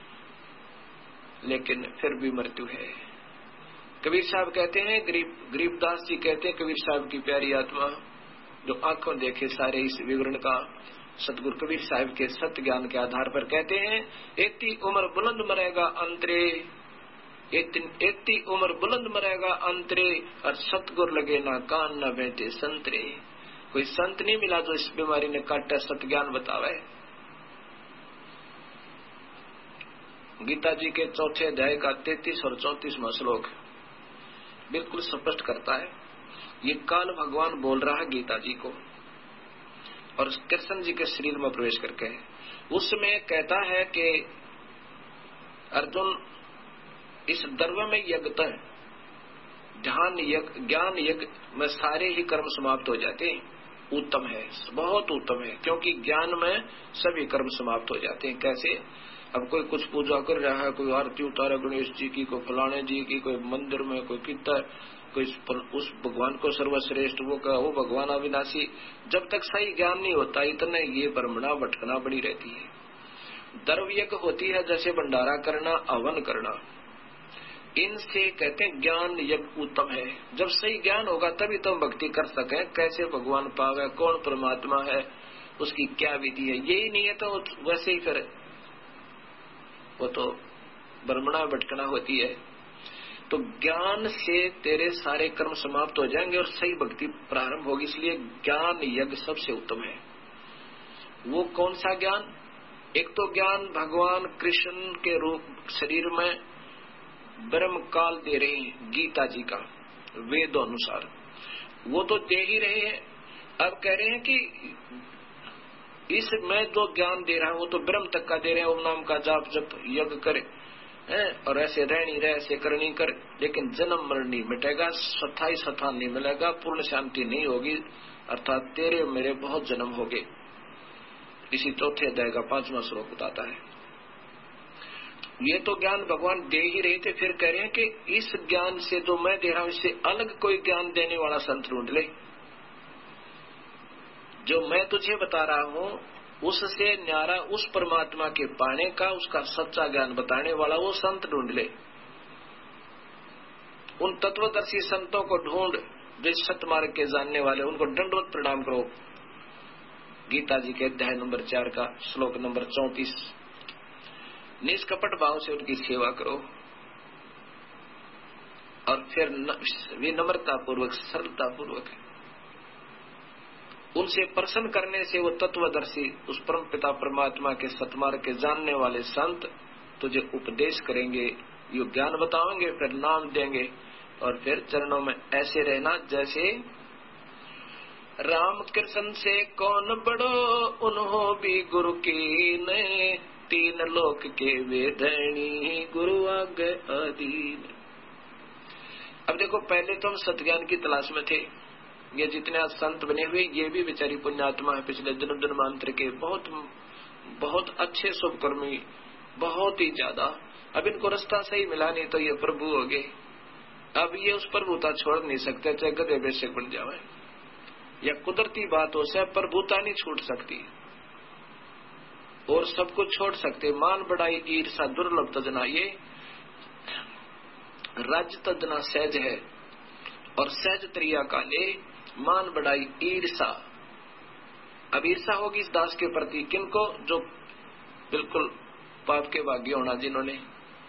लेकिन फिर भी मृत्यु है। कबीर साहब कहते हैं, गरीबदास जी कहते हैं, कबीर साहब की प्यारी आत्मा जो आंखों देखे सारे इस विवरण का सतगुरु कबीर साहब के सत्य ज्ञान के आधार पर कहते हैं, इतनी उम्र बुलंद मरेगा अंतरे, इतनी उम्र बुलंद मरेगा अंतरे, और सतगुर लगे ना कान न बैठे संतरे। कोई संत नहीं मिला जो इस बीमारी ने काटा सत्य ज्ञान बतावे। गीता जी के 4 अध्याय का 33 और 34वां श्लोक बिल्कुल स्पष्ट करता है। ये काल भगवान बोल रहा है गीता जी को और कृष्ण जी के शरीर में प्रवेश करके। उसमें कहता है कि अर्जुन इस द्रव्य में यज्ञ, ध्यान यज्ञ, ज्ञान यज्ञ में सारे ही कर्म समाप्त हो जाते हैं। उत्तम है, बहुत उत्तम है, क्योंकि ज्ञान में सभी कर्म समाप्त हो जाते हैं। कैसे? अब कोई कुछ पूजा कर रहा है, कोई आरती उतारे गणेश जी की, कोई फलाने जी की, कोई मंदिर में कोई कितना, कोई उस भगवान को सर्वश्रेष्ठ वो भगवान अविनाशी, जब तक सही ज्ञान नहीं होता इतने ये भ्रमणा भटकना बड़ी रहती है। द्रव्य यज्ञ होती है जैसे भंडारा करना, हवन करना, इनसे कहते हैं ज्ञान यज्ञ उत्तम है। जब सही ज्ञान होगा तभी तुम भक्ति कर सके, कैसे भगवान पावे, कौन परमात्मा है, उसकी क्या विधि है, यही नहीं है तो वैसे ही फिर वो तो भ्रमणा भटकना होती है। तो ज्ञान से तेरे सारे कर्म समाप्त हो जाएंगे और सही भक्ति प्रारंभ होगी। इसलिए ज्ञान यज्ञ सबसे उत्तम है। वो कौन सा ज्ञान? एक तो ज्ञान भगवान कृष्ण के रूप शरीर में ब्रह्म काल दे रहे हैं गीता जी का, वेदों अनुसार वो तो दे ही रहे हैं। अब कह रहे हैं कि इस मैं जो ज्ञान दे रहा हूं वो तो ब्रह्म तक का दे रहे हैं, ओम नाम का जाप जप यज्ञ करे और ऐसे रहनी रहे, ऐसे करनी कर, लेकिन जन्म मरण नहीं मिटेगा, स्थाई स्थान नहीं मिलेगा, पूर्ण शांति नहीं होगी, अर्थात तेरे मेरे बहुत जन्म होंगे। इसी चौथे अध्याय का 5वां श्लोक बताता है। ये तो ज्ञान भगवान दे ही रहे थे, फिर कह रहे हैं कि इस ज्ञान से जो मैं दे रहा हूं इससे अलग कोई ज्ञान देने वाला संत ढूंढ ले। जो मैं तुझे बता रहा हूं उससे न्यारा उस परमात्मा के पाने का, उसका सच्चा ज्ञान बताने वाला वो संत ढूंढ ले। उन तत्वदर्शी संतों को ढूंढ जो सत्य मार्ग के जानने वाले, उनको दंडवत प्रणाम करो। गीता जी के अध्याय नंबर 4 का श्लोक नंबर 34। निष्कपट भाव से उनकी सेवा करो और फिर विनम्रता पूर्वक, सरलता पूर्वक उनसे प्रसन्न करने से वो तत्वदर्शी, उस परम पिता परमात्मा के सतमार्ग के जानने वाले संत तुझे उपदेश करेंगे, यो ज्ञान बताएंगे, फिर नाम देंगे और फिर चरणों में ऐसे रहना जैसे राम कृष्ण से कौन बड़ो उन्हों भी गुरु की ने, तीन लोक के वेदनी गुरु आगे अधीन। अब देखो, पहले तो हम सत्ज्ञान की तलाश में थे। ये जितने आज संत बने हुए ये भी बेचारी पुण्यात्मा है, पिछले जन्म जन्मांतर के बहुत बहुत अच्छे शुभकर्मी, बहुत ही ज्यादा। अब इनको रास्ता सही मिला नहीं तो ये प्रभु हो गए। अब ये उस प्रभुता छोड़ नहीं सकते, चाहे गधे बेशक बन जावे, या कुदरती बात हो से प्रभुता नहीं छूट सकती और सब कुछ छोड़ सकते। मान बढ़ाई ईर्षा दुर्लभ तजना, ये राज्य तजना सहज है और सहज त्रिया काले मान बढ़ाई ईर्षा। अब ईर्षा होगी इस दास के प्रति, किनको? जो बिल्कुल पाप के भाग्य होना जिन्होंने,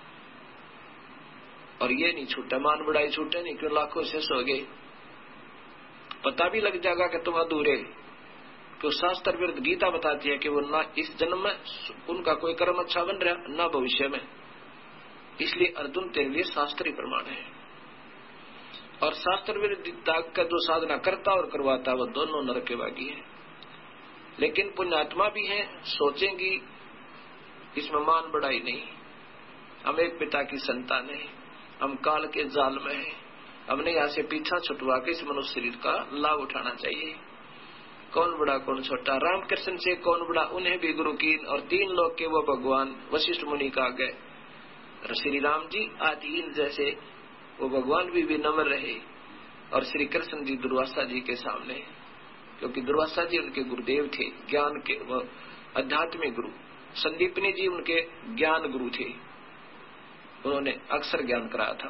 और ये नहीं छूटा, मान बढ़ाई छूटे नहीं, क्यों लाखों शेष हो गए। पता भी लग जाएगा कि तुम अधूरे, तो शास्त्र विरुद्ध गीता बताती है कि वो ना इस जन्म में उनका कोई कर्म अच्छा बन रहा, ना भविष्य में। इसलिए अर्जुन तेरे लिए शास्त्रीय प्रमाण है। और शास्त्र विरुद्ध त्याग का जो साधना करता और करवाता वो दोनों नरक के भागी है। लेकिन पुण्यात्मा भी है, सोचेंगी इसमें मान बढ़ाई नहीं, हम एक पिता की संतान है, हम काल के जाल में है, हमने यहाँ से पीछा छुटवा के इस मनुष्य शरीर का लाभ उठाना चाहिए। कौन बड़ा कौन छोटा, रामकृष्ण से कौन बड़ा, उन्हें भी गुरु की, और तीन लोग के वो भगवान वशिष्ठ मुनि का गए। श्री राम जी आधीन जैसे वो भगवान भी नम्र रहे, और श्री कृष्ण जी दुर्वासा जी के सामने, क्योंकि दुर्वासा जी उनके गुरुदेव थे, ज्ञान के आध्यात्मिक गुरु। संदीपनी जी उनके ज्ञान गुरु थे, उन्होंने अक्सर ज्ञान कराया था।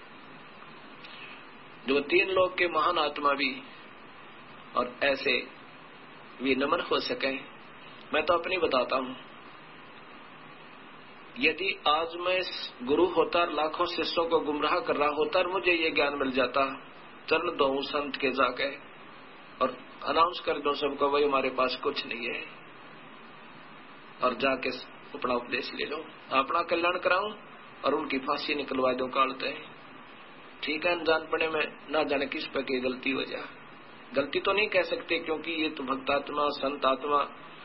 जो तीन लोग के महान आत्मा भी और ऐसे विनम्र हो सके। मैं तो अपनी बताता हूं, यदि आज मैं गुरु होता, लाखों शिष्यों को गुमराह कर रहा होता और मुझे ये ज्ञान मिल जाता, चरण दो संत के जाके और अनाउंस कर दो सबको, भाई हमारे पास कुछ नहीं है, और जाके अपना उपदेश ले लो, अपना कल्याण कराऊं और उनकी फांसी निकलवा दो कालते। ठीक है, अनजान पड़े में ना जाने किस पे की गलती हो जाए। गलती तो नहीं कह सकते, क्योंकि ये तो भक्तात्मा संत आत्मा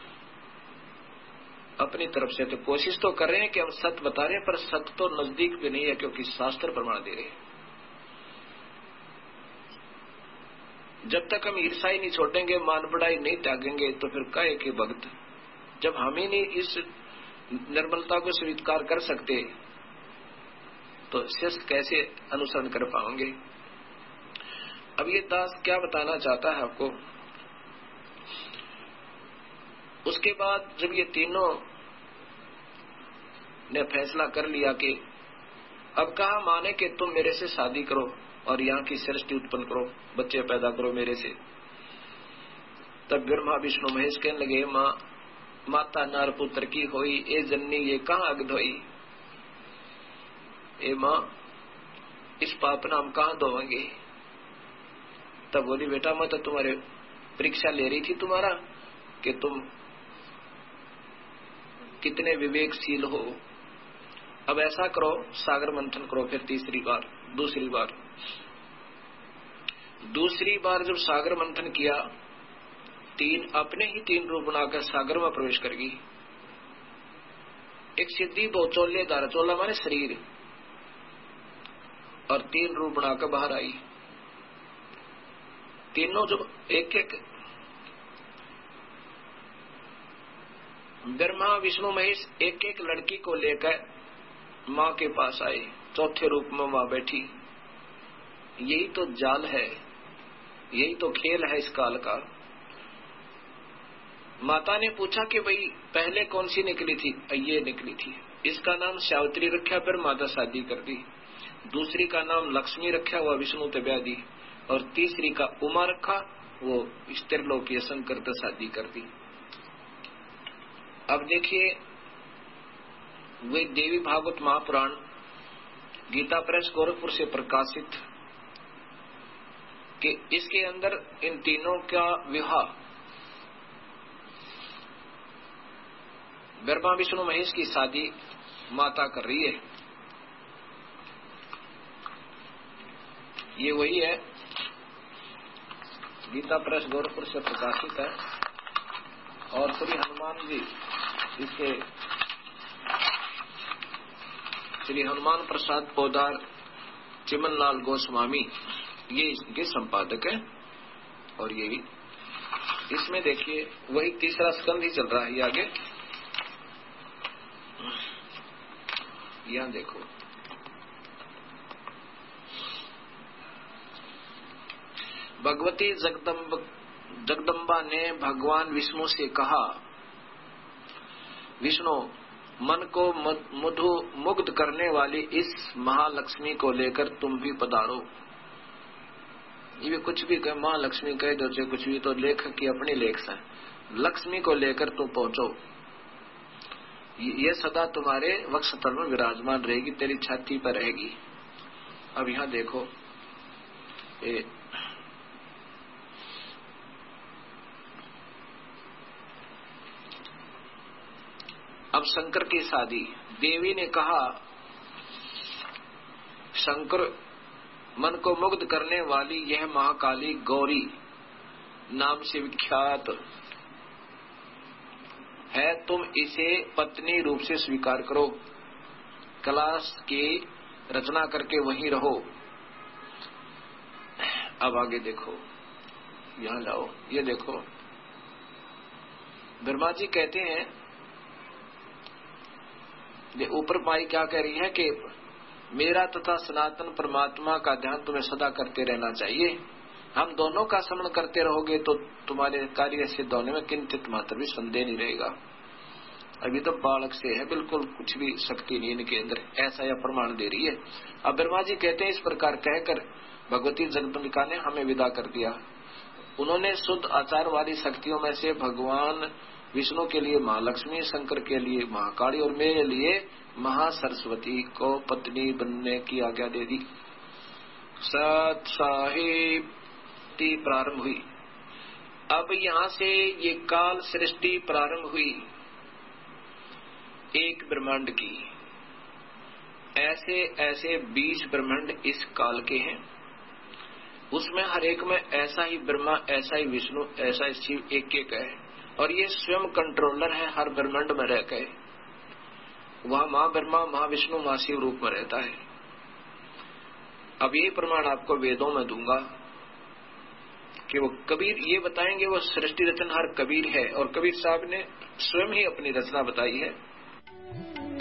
अपनी तरफ से तो कोशिश तो कर रहे हैं कि हम सत्य बता रहे हैं, पर सत्य तो नजदीक भी नहीं है, क्योंकि शास्त्र प्रमाण दे रहे हैं। जब तक हम ईर्षा ही नहीं छोड़ेंगे, मान बढ़ाई नहीं त्यागेंगे, तो फिर काहे के भक्त। जब हम ही नहीं इस निर्मलता को स्वीकार कर सकते तो शिष्य कैसे अनुसरण कर पाएंगे। अब ये दास क्या बताना चाहता है आपको। उसके बाद जब ये तीनों ने फैसला कर लिया कि अब कहा माने कि तुम मेरे से शादी करो और यहाँ की सृष्टि उत्पन्न करो, बच्चे पैदा करो मेरे से, तब ब्रह्मा विष्णु महेश कहने लगे, माता नार पुत्र की होई, ए जननी ये कहाँ अग धोई। ए माँ, इस पाप नाम कहाँ धोएंगे। तब बोली, बेटा मैं तो तुम्हारे परीक्षा ले रही थी तुम्हारा कि तुम कितने विवेकशील हो। अब ऐसा करो, सागर मंथन करो। फिर दूसरी बार जब सागर मंथन किया, अपने ही तीन रूप बनाकर सागर में प्रवेश कर गई। एक सिद्धि बहुचोल्य धारा, चोला माने शरीर, और तीन रूप बनाकर बाहर आई। तीनों जो एक एक ब्रह्मा विष्णु महेश एक एक लड़की को लेकर माँ के पास आए, चौथे रूप में माँ बैठी। यही तो जाल है, यही तो खेल है इस काल का। माता ने पूछा कि भाई पहले कौन सी निकली थी। ये निकली थी, इसका नाम सावित्री रखा, फिर माता शादी कर दी। दूसरी का नाम लक्ष्मी रखा, वह विष्णु ते ब्याह दी। और तीसरी का उमा रखा, वो स्त्रीलोकीय शंकर ते शादी कर दी। अब देखिए, वे देवी भागवत महापुराण गीता प्रेस गोरखपुर से प्रकाशित कि इसके अंदर इन तीनों का विवाह ब्रह्मा विष्णु महेश की शादी माता कर रही है। ये वही है, गीता प्रेस गोरखपुर से प्रकाशित है। और श्री हनुमान जी, इसके श्री हनुमान प्रसाद पोदार चिमन लाल गोस्वामी, ये इसके संपादक है। और ये इसमें देखिए वही तीसरा स्कंद ही चल रहा है। ये आगे यहां देखो, भगवती जगदम्बा ने भगवान विष्णु से कहा, विष्णु, मन को मुग्ध करने वाली इस महालक्ष्मी को लेकर तुम भी पधारो। ये कुछ भी कहे, महालक्ष्मी कह दो चाहे कुछ भी, तो लेखक की अपनी लेख है। लक्ष्मी को लेकर तुम पहुंचो, ये सदा तुम्हारे वक्षस्थल में विराजमान रहेगी, तेरी छाती पर रहेगी। अब यहां देखो, अब शंकर की शादी, देवी ने कहा, शंकर मन को मुग्ध करने वाली यह महाकाली गौरी नाम से विख्यात है, तुम इसे पत्नी रूप से स्वीकार करो, कैलाश की रचना करके वहीं रहो। अब आगे देखो, यहां लाओ, ये देखो, ब्रह्मा जी कहते हैं, ये ऊपर पाई क्या कह रही है कि मेरा तथा सनातन परमात्मा का ध्यान तुम्हें सदा करते रहना चाहिए। हम दोनों का स्मरण करते रहोगे तो तुम्हारे कार्य सिद्ध होने में किंचित मात्र भी संदेह नहीं रहेगा। अभी तो बालक से है, बिल्कुल कुछ भी शक्ति नहीं इनके अंदर, ऐसा यह प्रमाण दे रही है। अब ब्रह्मा जी कहते हैं, इस प्रकार कहकर भगवती जगदम्बिका ने हमें विदा कर दिया। उन्होंने शुद्ध आचार वाली शक्तियों में से भगवान विष्णु के लिए महालक्ष्मी, शंकर के लिए महाकाली और मेरे लिए महासरस्वती को पत्नी बनने की आज्ञा दे दी। सत साहिब प्रारंभ हुई। अब यहां से ये काल सृष्टि प्रारंभ हुई एक ब्रह्मांड की। ऐसे ऐसे 20 ब्रह्मांड इस काल के हैं, उसमें हर एक में ऐसा ही ब्रह्मा, ऐसा ही विष्णु, ऐसा ही शिव एक एक है। और ये स्वयं कंट्रोलर है, हर ब्रह्मांड में रह गए। वहां मां ब्रह्मा, मां विष्णु, मां शिव रूप में रहता है। अब ये प्रमाण आपको वेदों में दूंगा कि वो कबीर ये बताएंगे वो सृष्टि रचनहार कबीर है, और कबीर साहब ने स्वयं ही अपनी रचना बताई है।